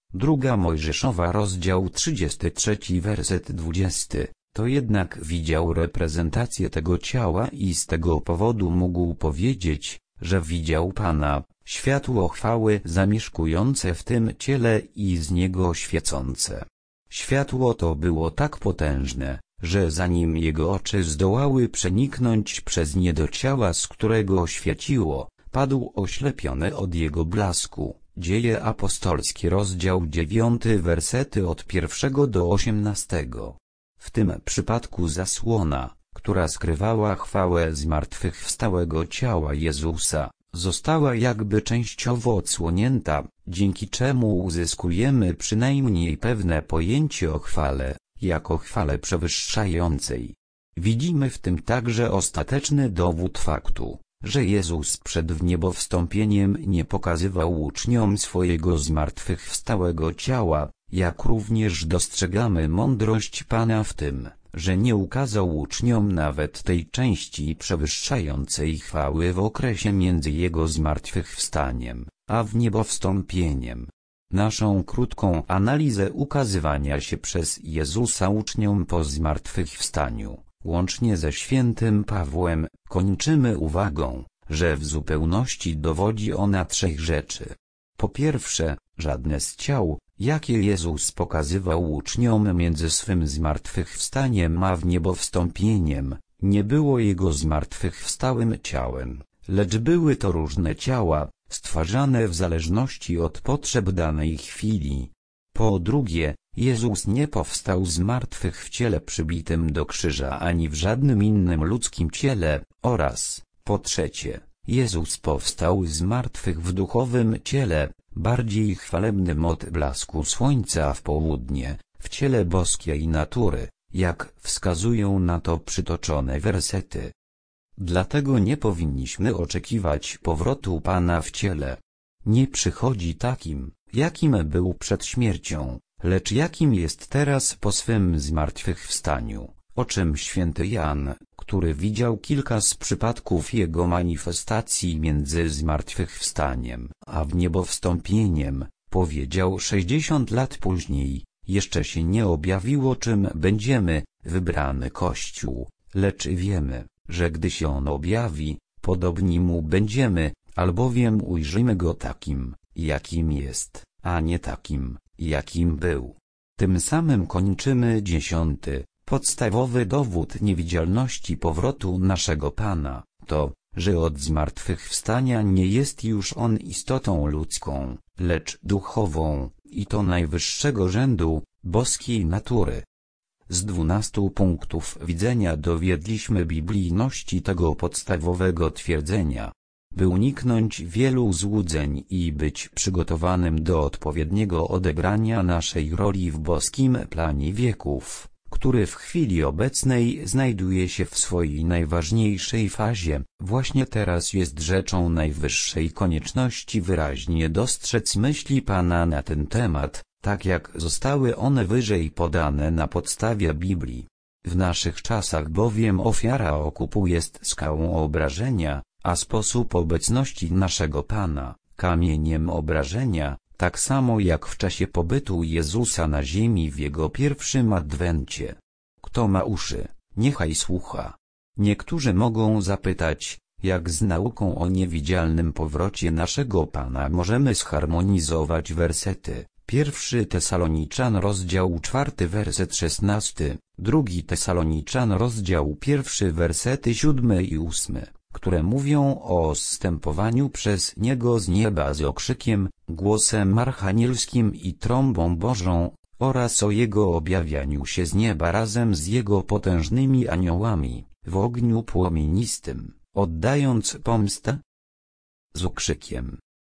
2 Mojżeszowa, rozdział 33, werset 20, to jednak widział reprezentację tego ciała i z tego powodu mógł powiedzieć, że widział Pana, światło chwały zamieszkujące w tym ciele i z niego świecące. Światło to było tak potężne, że zanim jego oczy zdołały przeniknąć przez nie do ciała, z którego świeciło, padł oślepiony od jego blasku. Dzieje apostolskie, rozdział 9, wersety od 1 do 18. W tym przypadku zasłona, która skrywała chwałę zmartwychwstałego ciała Jezusa, została jakby częściowo odsłonięta, dzięki czemu uzyskujemy przynajmniej pewne pojęcie o chwale, jako chwale przewyższającej. Widzimy w tym także ostateczny dowód faktu, że Jezus przed wniebowstąpieniem nie pokazywał uczniom swojego zmartwychwstałego ciała, jak również dostrzegamy mądrość Pana w tym, że nie ukazał uczniom nawet tej części przewyższającej chwały w okresie między Jego zmartwychwstaniem, a wniebowstąpieniem. Naszą krótką analizę ukazywania się przez Jezusa uczniom po zmartwychwstaniu, łącznie ze świętym Pawłem, kończymy uwagą, że w zupełności dowodzi ona trzech rzeczy. Po pierwsze, żadne z ciał, jakie Jezus pokazywał uczniom między swym zmartwychwstaniem a wniebowstąpieniem, nie było Jego zmartwychwstałym ciałem, lecz były to różne ciała, stwarzane w zależności od potrzeb danej chwili. Po drugie, Jezus nie powstał z martwych w ciele przybitym do krzyża ani w żadnym innym ludzkim ciele, oraz, po trzecie, Jezus powstał z martwych w duchowym ciele, bardziej chwalebnym od blasku słońca w południe, w ciele boskiej natury, jak wskazują na to przytoczone wersety. Dlatego nie powinniśmy oczekiwać powrotu Pana w ciele. Nie przychodzi takim, jakim był przed śmiercią, lecz jakim jest teraz po swym zmartwychwstaniu, o czym święty Jan, który widział kilka z przypadków jego manifestacji między zmartwychwstaniem a wniebowstąpieniem, powiedział 60 lat później: jeszcze się nie objawiło, czym będziemy, wybrany Kościół, lecz wiemy, że gdy się on objawi, podobni mu będziemy, albowiem ujrzymy go takim, jakim jest, a nie takim, jakim był. Tym samym kończymy 10. podstawowy dowód niewidzialności powrotu naszego Pana, to, że od zmartwychwstania nie jest już on istotą ludzką, lecz duchową, i to najwyższego rzędu, boskiej natury. Z 12 punktów widzenia dowiedliśmy biblijności tego podstawowego twierdzenia. By uniknąć wielu złudzeń i być przygotowanym do odpowiedniego odegrania naszej roli w boskim planie wieków, który w chwili obecnej znajduje się w swojej najważniejszej fazie, właśnie teraz jest rzeczą najwyższej konieczności wyraźnie dostrzec myśli Pana na ten temat, tak jak zostały one wyżej podane na podstawie Biblii. W naszych czasach bowiem ofiara okupu jest skałą obrażenia, a sposób obecności naszego Pana, kamieniem obrażenia, tak samo jak w czasie pobytu Jezusa na ziemi w Jego pierwszym adwencie. Kto ma uszy, niechaj słucha. Niektórzy mogą zapytać, jak z nauką o niewidzialnym powrocie naszego Pana możemy zharmonizować wersety. 1 Tesaloniczan rozdział 4 werset 16, 2 Tesaloniczan rozdział 1 wersety 7 i 8, które mówią o zstępowaniu przez Niego z nieba z okrzykiem, głosem archanielskim i trąbą Bożą, oraz o Jego objawianiu się z nieba razem z Jego potężnymi aniołami, w ogniu płomienistym, oddając pomstę z okrzykiem.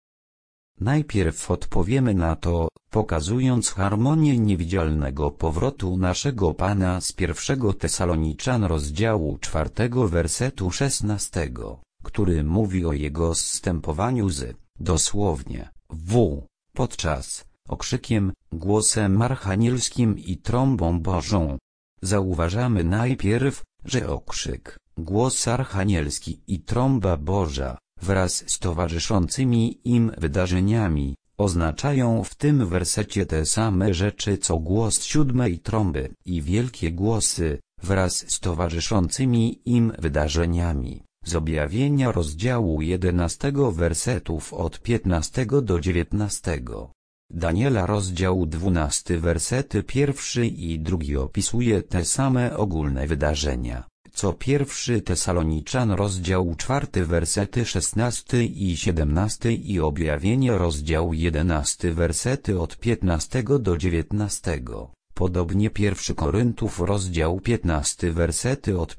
Najpierw odpowiemy na to, pokazując harmonię niewidzialnego powrotu naszego Pana z 1 Tesaloniczan rozdziału 4 wersetu 16, który mówi o Jego zstępowaniu z, dosłownie, podczas, okrzykiem, głosem archanielskim i trąbą Bożą. Zauważamy najpierw, że okrzyk, głos archanielski i trąba Boża, wraz z towarzyszącymi im wydarzeniami, oznaczają w tym wersecie te same rzeczy co głos siódmej trąby i wielkie głosy, wraz z towarzyszącymi im wydarzeniami. Z objawienia rozdziału 11 wersetów od 15 do 19. Daniela rozdział 12 wersety 1 i 2 opisuje te same ogólne wydarzenia, co 1 Tesaloniczan rozdział 4 wersety 16 i 17 i objawienie rozdział 11 wersety od 15 do 19. Podobnie 1 Koryntów rozdział 15 wersety od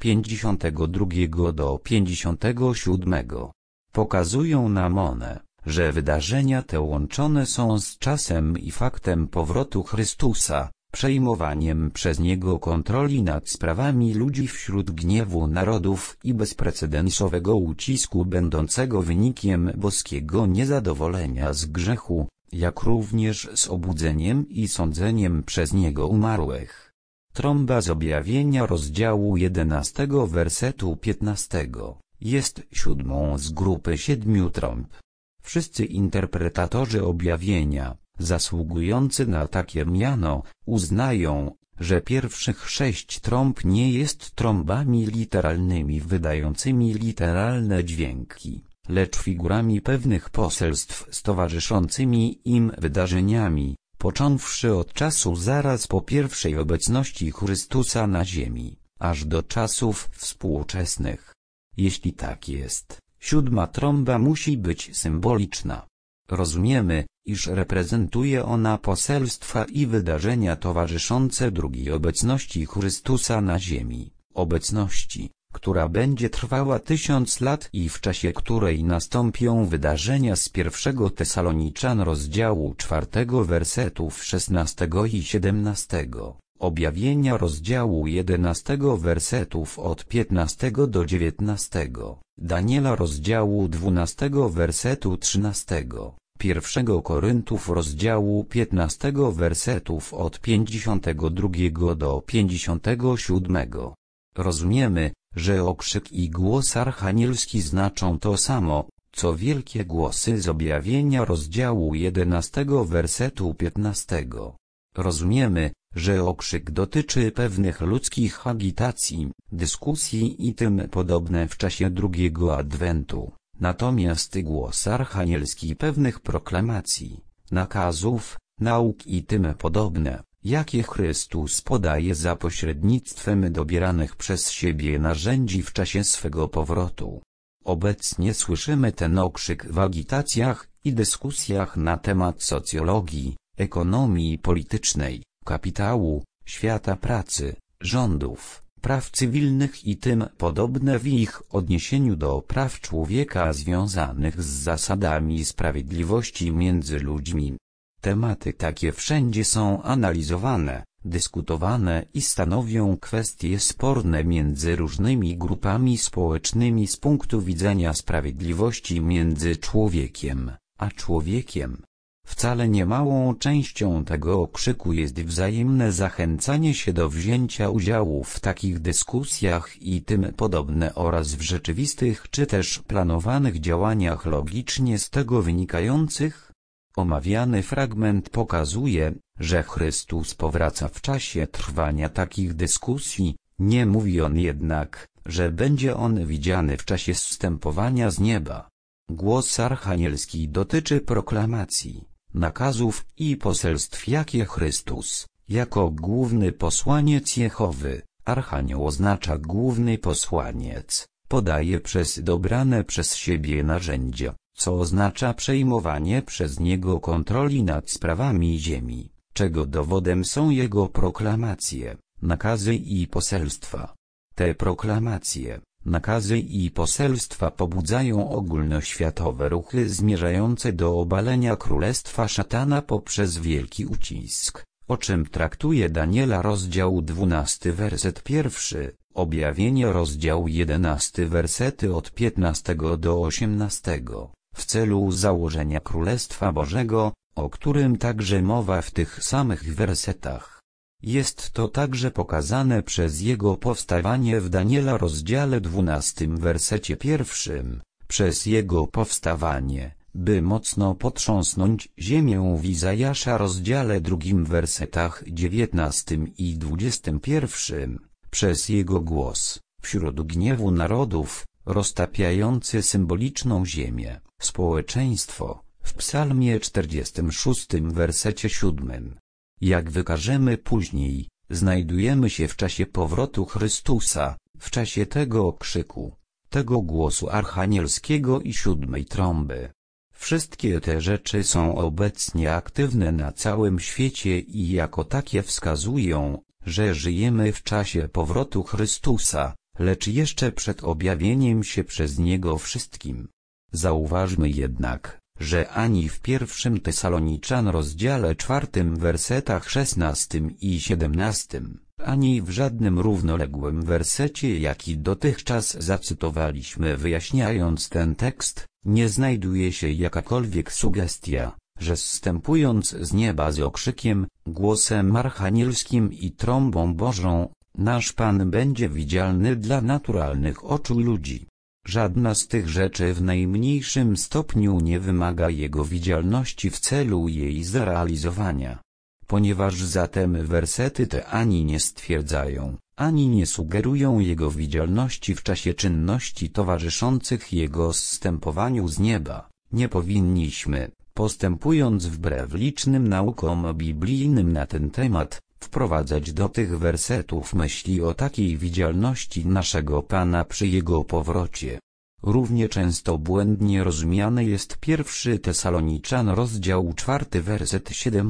52 do 57. Pokazują nam one, że wydarzenia te łączone są z czasem i faktem powrotu Chrystusa, przejmowaniem przez Niego kontroli nad sprawami ludzi wśród gniewu narodów i bezprecedensowego ucisku będącego wynikiem boskiego niezadowolenia z grzechu, jak również z obudzeniem i sądzeniem przez Niego umarłych. Trąba z objawienia rozdziału 11 wersetu 15 jest siódmą z grupy 7 trąb. Wszyscy interpretatorzy objawienia, zasługujący na takie miano, uznają, że pierwszych 6 trąb nie jest trąbami literalnymi wydającymi literalne dźwięki, lecz figurami pewnych poselstw z towarzyszącymi im wydarzeniami, począwszy od czasu zaraz po pierwszej obecności Chrystusa na ziemi, aż do czasów współczesnych. Jeśli tak jest, 7 trąba musi być symboliczna. Rozumiemy, iż reprezentuje ona poselstwa i wydarzenia towarzyszące drugiej obecności Chrystusa na ziemi, obecności, która będzie trwała 1000 lat i w czasie której nastąpią wydarzenia z 1 Tesaloniczan rozdziału 4 wersetów 16 i 17, Objawienia rozdziału 11 wersetów od 15 do 19, Daniela rozdziału 12 wersetu 13, 1 Koryntów rozdziału 15 wersetów od 52 do 57. Rozumiemy, że okrzyk i głos archanielski znaczą to samo, co wielkie głosy z objawienia rozdziału 11 wersetu 15. Rozumiemy, że okrzyk dotyczy pewnych ludzkich agitacji, dyskusji i tym podobne w czasie drugiego adwentu, natomiast głos archanielski pewnych proklamacji, nakazów, nauk i tym podobne, jakie Chrystus podaje za pośrednictwem dobieranych przez siebie narzędzi w czasie swego powrotu. Obecnie słyszymy ten okrzyk w agitacjach i dyskusjach na temat socjologii, ekonomii politycznej, kapitału, świata pracy, rządów, praw cywilnych i tym podobne w ich odniesieniu do praw człowieka związanych z zasadami sprawiedliwości między ludźmi. Tematy takie wszędzie są analizowane, dyskutowane i stanowią kwestie sporne między różnymi grupami społecznymi z punktu widzenia sprawiedliwości między człowiekiem a człowiekiem. Wcale niemałą częścią tego okrzyku jest wzajemne zachęcanie się do wzięcia udziału w takich dyskusjach i tym podobne oraz w rzeczywistych czy też planowanych działaniach logicznie z tego wynikających. Omawiany fragment pokazuje, że Chrystus powraca w czasie trwania takich dyskusji, nie mówi on jednak, że będzie on widziany w czasie zstępowania z nieba. Głos archanielski dotyczy proklamacji, nakazów i poselstw, jakie Chrystus, jako główny posłaniec Jehowy, archanioł oznacza główny posłaniec, podaje przez dobrane przez siebie narzędzia, co oznacza przejmowanie przez niego kontroli nad sprawami ziemi, czego dowodem są jego proklamacje, nakazy i poselstwa. Te proklamacje, nakazy i poselstwa pobudzają ogólnoświatowe ruchy zmierzające do obalenia królestwa szatana poprzez wielki ucisk, o czym traktuje Daniela rozdział 12 werset 1, Objawienie rozdział 11 wersety od 15 do 18, w celu założenia Królestwa Bożego, o którym także mowa w tych samych wersetach. Jest to także pokazane przez jego powstawanie w Daniela rozdziale 12 wersecie 1, przez jego powstawanie, by mocno potrząsnąć ziemię w Izajasza rozdziale 2 wersetach 19 i 21, przez jego głos, wśród gniewu narodów, roztapiający symboliczną ziemię, społeczeństwo, w psalmie 46 wersecie 7. Jak wykażemy później, znajdujemy się w czasie powrotu Chrystusa, w czasie tego okrzyku, tego głosu archanielskiego i 7 trąby. Wszystkie te rzeczy są obecnie aktywne na całym świecie i jako takie wskazują, że żyjemy w czasie powrotu Chrystusa, lecz jeszcze przed objawieniem się przez Niego wszystkim. Zauważmy jednak, że ani w 1 Tesaloniczan rozdziale 4 wersetach 16 i 17, ani w żadnym równoległym wersecie, jaki dotychczas zacytowaliśmy wyjaśniając ten tekst, nie znajduje się jakakolwiek sugestia, że zstępując z nieba z okrzykiem, głosem archanielskim i trąbą Bożą, nasz Pan będzie widzialny dla naturalnych oczu ludzi. Żadna z tych rzeczy w najmniejszym stopniu nie wymaga Jego widzialności w celu jej zrealizowania. Ponieważ zatem wersety te ani nie stwierdzają, ani nie sugerują Jego widzialności w czasie czynności towarzyszących Jego zstępowaniu z nieba, nie powinniśmy, postępując wbrew licznym naukom biblijnym na ten temat, wprowadzać do tych wersetów myśli o takiej widzialności naszego Pana przy Jego powrocie. Równie często błędnie rozumiany jest 1 Tesaloniczan rozdział 4 werset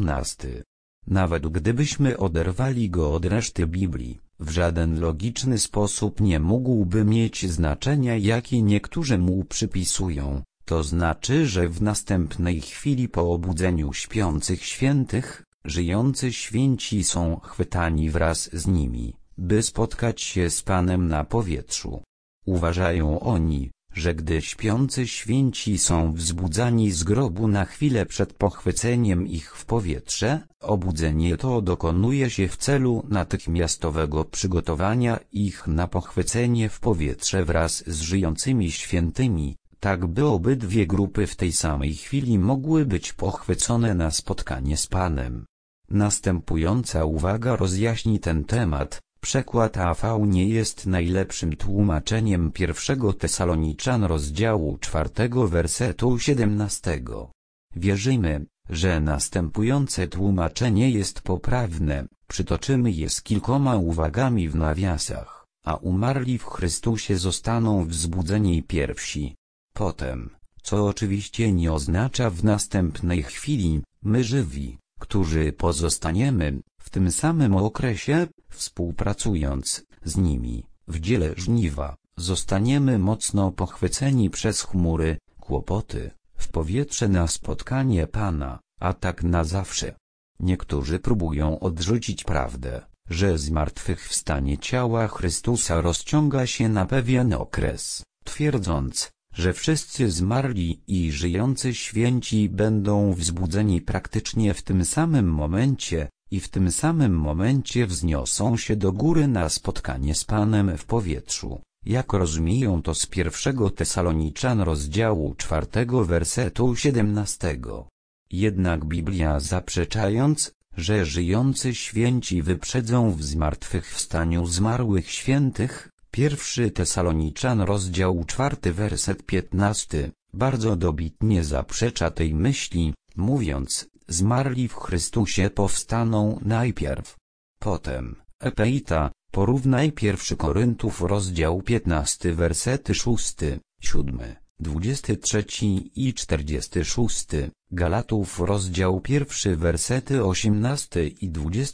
17. Nawet gdybyśmy oderwali go od reszty Biblii, w żaden logiczny sposób nie mógłby mieć znaczenia, jakie niektórzy mu przypisują. To znaczy, że w następnej chwili po obudzeniu śpiących świętych, żyjący święci są chwytani wraz z nimi, by spotkać się z Panem na powietrzu. Uważają oni, że gdy śpiący święci są wzbudzani z grobu na chwilę przed pochwyceniem ich w powietrze, obudzenie to dokonuje się w celu natychmiastowego przygotowania ich na pochwycenie w powietrze wraz z żyjącymi świętymi, tak by obydwie grupy w tej samej chwili mogły być pochwycone na spotkanie z Panem. Następująca uwaga rozjaśni ten temat. Przekład AV nie jest najlepszym tłumaczeniem 1 Tesaloniczan rozdziału 4 wersetu 17. Wierzymy, że następujące tłumaczenie jest poprawne, przytoczymy je z kilkoma uwagami w nawiasach, a umarli w Chrystusie zostaną wzbudzeni pierwsi. Potem, co oczywiście nie oznacza w następnej chwili, my żywi, którzy pozostaniemy, w tym samym okresie, współpracując z nimi, w dziele żniwa, zostaniemy mocno pochwyceni przez chmury, kłopoty, w powietrze na spotkanie Pana, a tak na zawsze. Niektórzy próbują odrzucić prawdę, że zmartwychwstanie ciała Chrystusa rozciąga się na pewien okres, twierdząc, że wszyscy zmarli i żyjący święci będą wzbudzeni praktycznie w tym samym momencie, i w tym samym momencie wzniosą się do góry na spotkanie z Panem w powietrzu, jak rozumieją to z 1 Tesaloniczan rozdziału 4 wersetu 17. Jednak Biblia, zaprzeczając, że żyjący święci wyprzedzą w zmartwychwstaniu zmarłych świętych, 1 Tesaloniczan rozdział 4 werset 15, bardzo dobitnie zaprzecza tej myśli, mówiąc, zmarli w Chrystusie powstaną najpierw. Potem, Epeita, porównaj 1 Koryntów rozdział 15 wersety 6, 7, 23 i 46, Galatów rozdział 1 wersety 18 i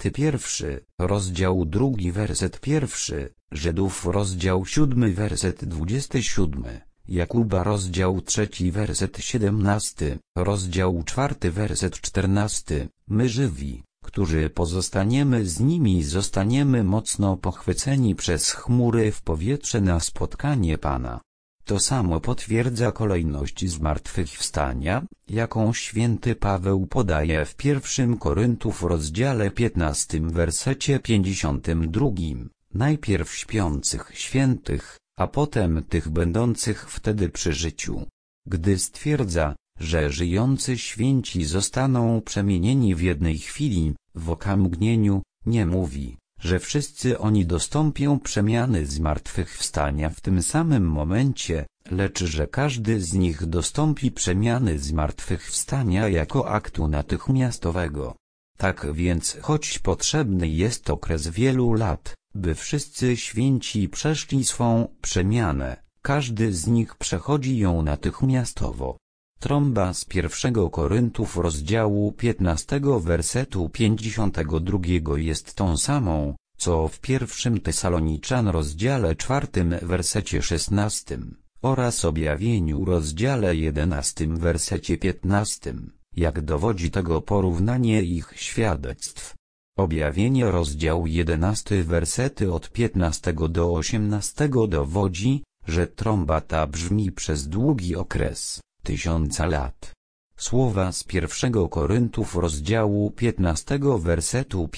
21, rozdział 2 werset 1, Żydów rozdział 7 werset 27, Jakuba rozdział 3 werset 17, rozdział 4 werset 14, my żywi, którzy pozostaniemy z nimi, zostaniemy mocno pochwyceni przez chmury w powietrze na spotkanie Pana. To samo potwierdza kolejność zmartwychwstania, jaką święty Paweł podaje w 1 Koryntów rozdziale 15 wersecie 52, najpierw śpiących świętych, a potem tych będących wtedy przy życiu. Gdy stwierdza, że żyjący święci zostaną przemienieni w jednej chwili, w okamgnieniu, nie mówi, że wszyscy oni dostąpią przemiany zmartwychwstania w tym samym momencie, lecz że każdy z nich dostąpi przemiany zmartwychwstania jako aktu natychmiastowego. Tak więc, choć potrzebny jest okres wielu lat, by wszyscy święci przeszli swą przemianę, każdy z nich przechodzi ją natychmiastowo. Trąba z 1 Koryntów rozdziału 15 wersetu 52 jest tą samą, co w 1 Tesaloniczan rozdziale 4 wersecie 16, oraz Objawieniu rozdziale 11 wersecie 15, jak dowodzi tego porównanie ich świadectw. Objawienie rozdział 11 wersety od 15 do 18 dowodzi, że trąba ta brzmi przez długi okres, 1000 lat. Słowa z 1 Koryntów rozdziału 15 wersetu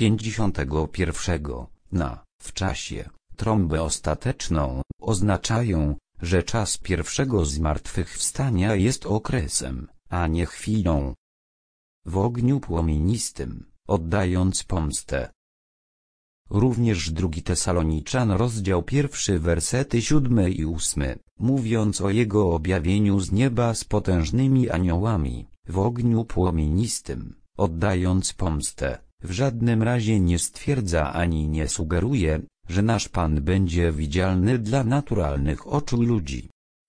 51, w czasie, trąbę ostateczną, oznaczają, że czas pierwszego zmartwychwstania jest okresem, a nie chwilą. W ogniu płomienistym, oddając pomstę. Również 2 Tesaloniczan rozdział 1 wersety 7 i 8, mówiąc o jego objawieniu z nieba z potężnymi aniołami, w ogniu płomienistym, oddając pomstę, w żadnym razie nie stwierdza ani nie sugeruje, że nasz Pan będzie widzialny dla naturalnych oczu ludzi.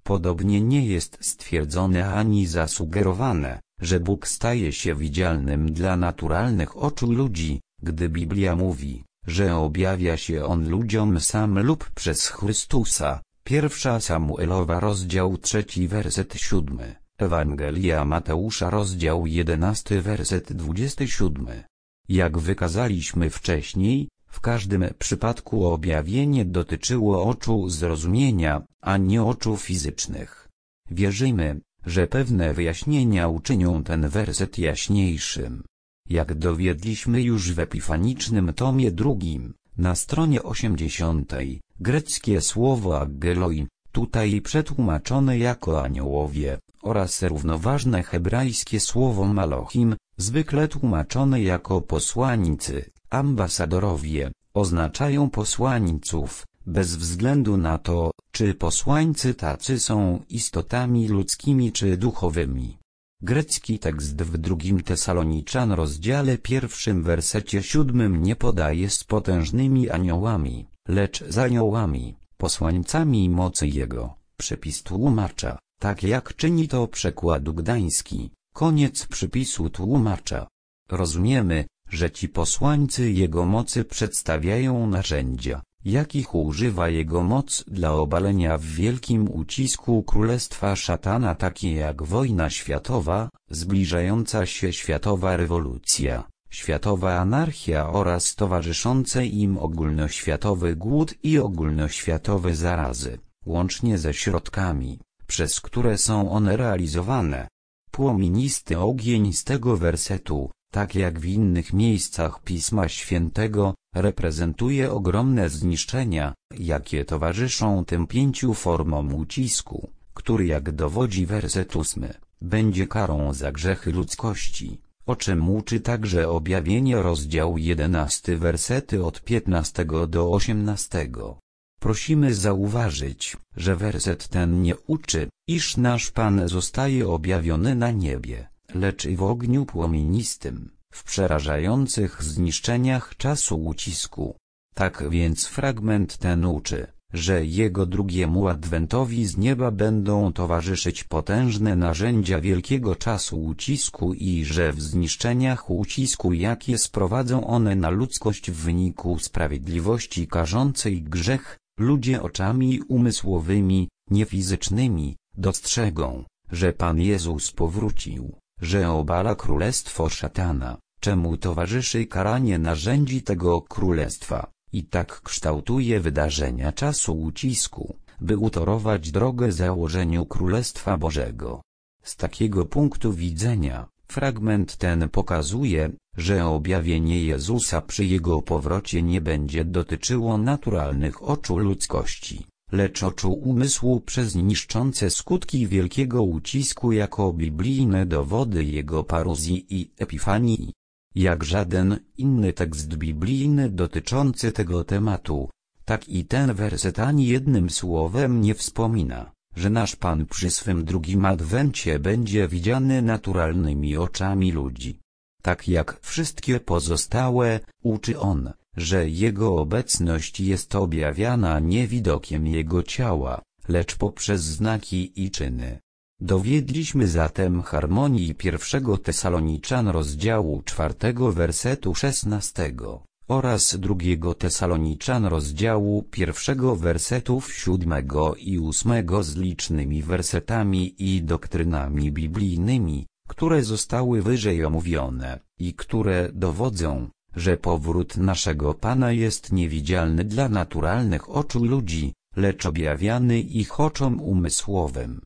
Podobnie nie jest stwierdzone ani zasugerowane, że Bóg staje się widzialnym dla naturalnych oczu ludzi, gdy Biblia mówi, że objawia się On ludziom sam lub przez Chrystusa. 1 Samuelowa rozdział 3 werset 7, Ewangelia Mateusza rozdział 11 werset 27. Jak wykazaliśmy wcześniej, w każdym przypadku objawienie dotyczyło oczu zrozumienia, a nie oczu fizycznych. Wierzymy, że pewne wyjaśnienia uczynią ten werset jaśniejszym. Jak dowiedliśmy już w epifanicznym tomie 2, na stronie 80, greckie słowo aggeloi, tutaj przetłumaczone jako aniołowie, oraz równoważne hebrajskie słowo malochim, zwykle tłumaczone jako posłannicy, ambasadorowie, oznaczają posłańców, bez względu na to, czy posłańcy tacy są istotami ludzkimi czy duchowymi. Grecki tekst w 2 Tesaloniczan rozdziale 1 wersecie 7 nie podaje z potężnymi aniołami, lecz z aniołami, posłańcami mocy Jego. Przepis tłumacza, tak jak czyni to przekład gdański. Koniec przypisu tłumacza. Rozumiemy, że ci posłańcy Jego mocy przedstawiają narzędzia, jakich używa Jego moc dla obalenia w wielkim ucisku królestwa szatana, takie jak wojna światowa, zbliżająca się światowa rewolucja, światowa anarchia oraz towarzyszące im ogólnoświatowy głód i ogólnoświatowe zarazy, łącznie ze środkami, przez które są one realizowane. Płomienisty ogień z tego wersetu, tak jak w innych miejscach Pisma Świętego, reprezentuje ogromne zniszczenia, jakie towarzyszą tym 5 formom ucisku, który, jak dowodzi werset 8, będzie karą za grzechy ludzkości, o czym uczy także Objawienie rozdział 11 wersety od 15 do 18. Prosimy zauważyć, że werset ten nie uczy, iż nasz Pan zostaje objawiony na niebie, lecz i w ogniu płomienistym, w przerażających zniszczeniach czasu ucisku. Tak więc fragment ten uczy, że Jego drugiemu adwentowi z nieba będą towarzyszyć potężne narzędzia wielkiego czasu ucisku i że w zniszczeniach ucisku, jakie sprowadzą one na ludzkość w wyniku sprawiedliwości karzącej grzech, ludzie oczami umysłowymi, nie fizycznymi, dostrzegą, że Pan Jezus powrócił, że obala królestwo szatana, czemu towarzyszy karanie narzędzi tego królestwa, i tak kształtuje wydarzenia czasu ucisku, by utorować drogę założeniu Królestwa Bożego. Z takiego punktu widzenia, fragment ten pokazuje, że objawienie Jezusa przy Jego powrocie nie będzie dotyczyło naturalnych oczu ludzkości, lecz oczu umysłu przez niszczące skutki wielkiego ucisku jako biblijne dowody Jego paruzji i epifanii. Jak żaden inny tekst biblijny dotyczący tego tematu, tak i ten werset ani jednym słowem nie wspomina, że nasz Pan przy swym drugim adwencie będzie widziany naturalnymi oczami ludzi. Tak jak wszystkie pozostałe, uczy on, że Jego obecność jest objawiana nie widokiem Jego ciała, lecz poprzez znaki i czyny. Dowiedliśmy zatem harmonii 1 Tesaloniczan rozdziału 4 wersetu 16 oraz 2 Tesaloniczan rozdziału 1 wersetów 7 i 8 z licznymi wersetami i doktrynami biblijnymi, które zostały wyżej omówione i które dowodzą, że powrót naszego Pana jest niewidzialny dla naturalnych oczu ludzi, lecz objawiany ich oczom umysłowym.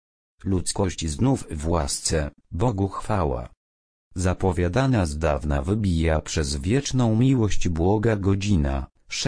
Ludzkość znów w łasce, Bogu chwała. Zapowiadana z dawna wybija przez wieczną miłość błoga godzina,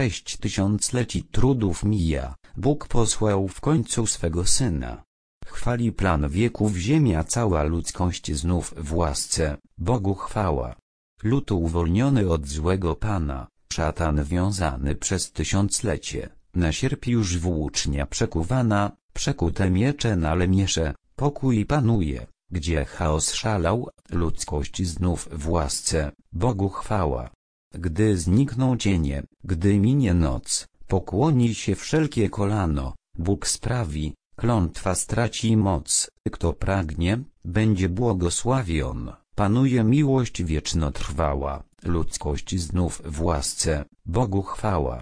6000-leci trudów mija, Bóg posłał w końcu swego Syna. Chwali plan wieków ziemia, cała ludzkość znów w łasce, Bogu chwała. Lud uwolniony od złego Pana, szatan wiązany przez tysiąclecie, na sierp już włócznia przekuwana, przekute miecze na lemiesze, pokój panuje, gdzie chaos szalał, ludzkość znów w łasce, Bogu chwała. Gdy znikną cienie, gdy minie noc, pokłoni się wszelkie kolano, Bóg sprawi, klątwa straci moc, kto pragnie, będzie błogosławion, panuje miłość wiecznotrwała, ludzkość znów w łasce, Bogu chwała.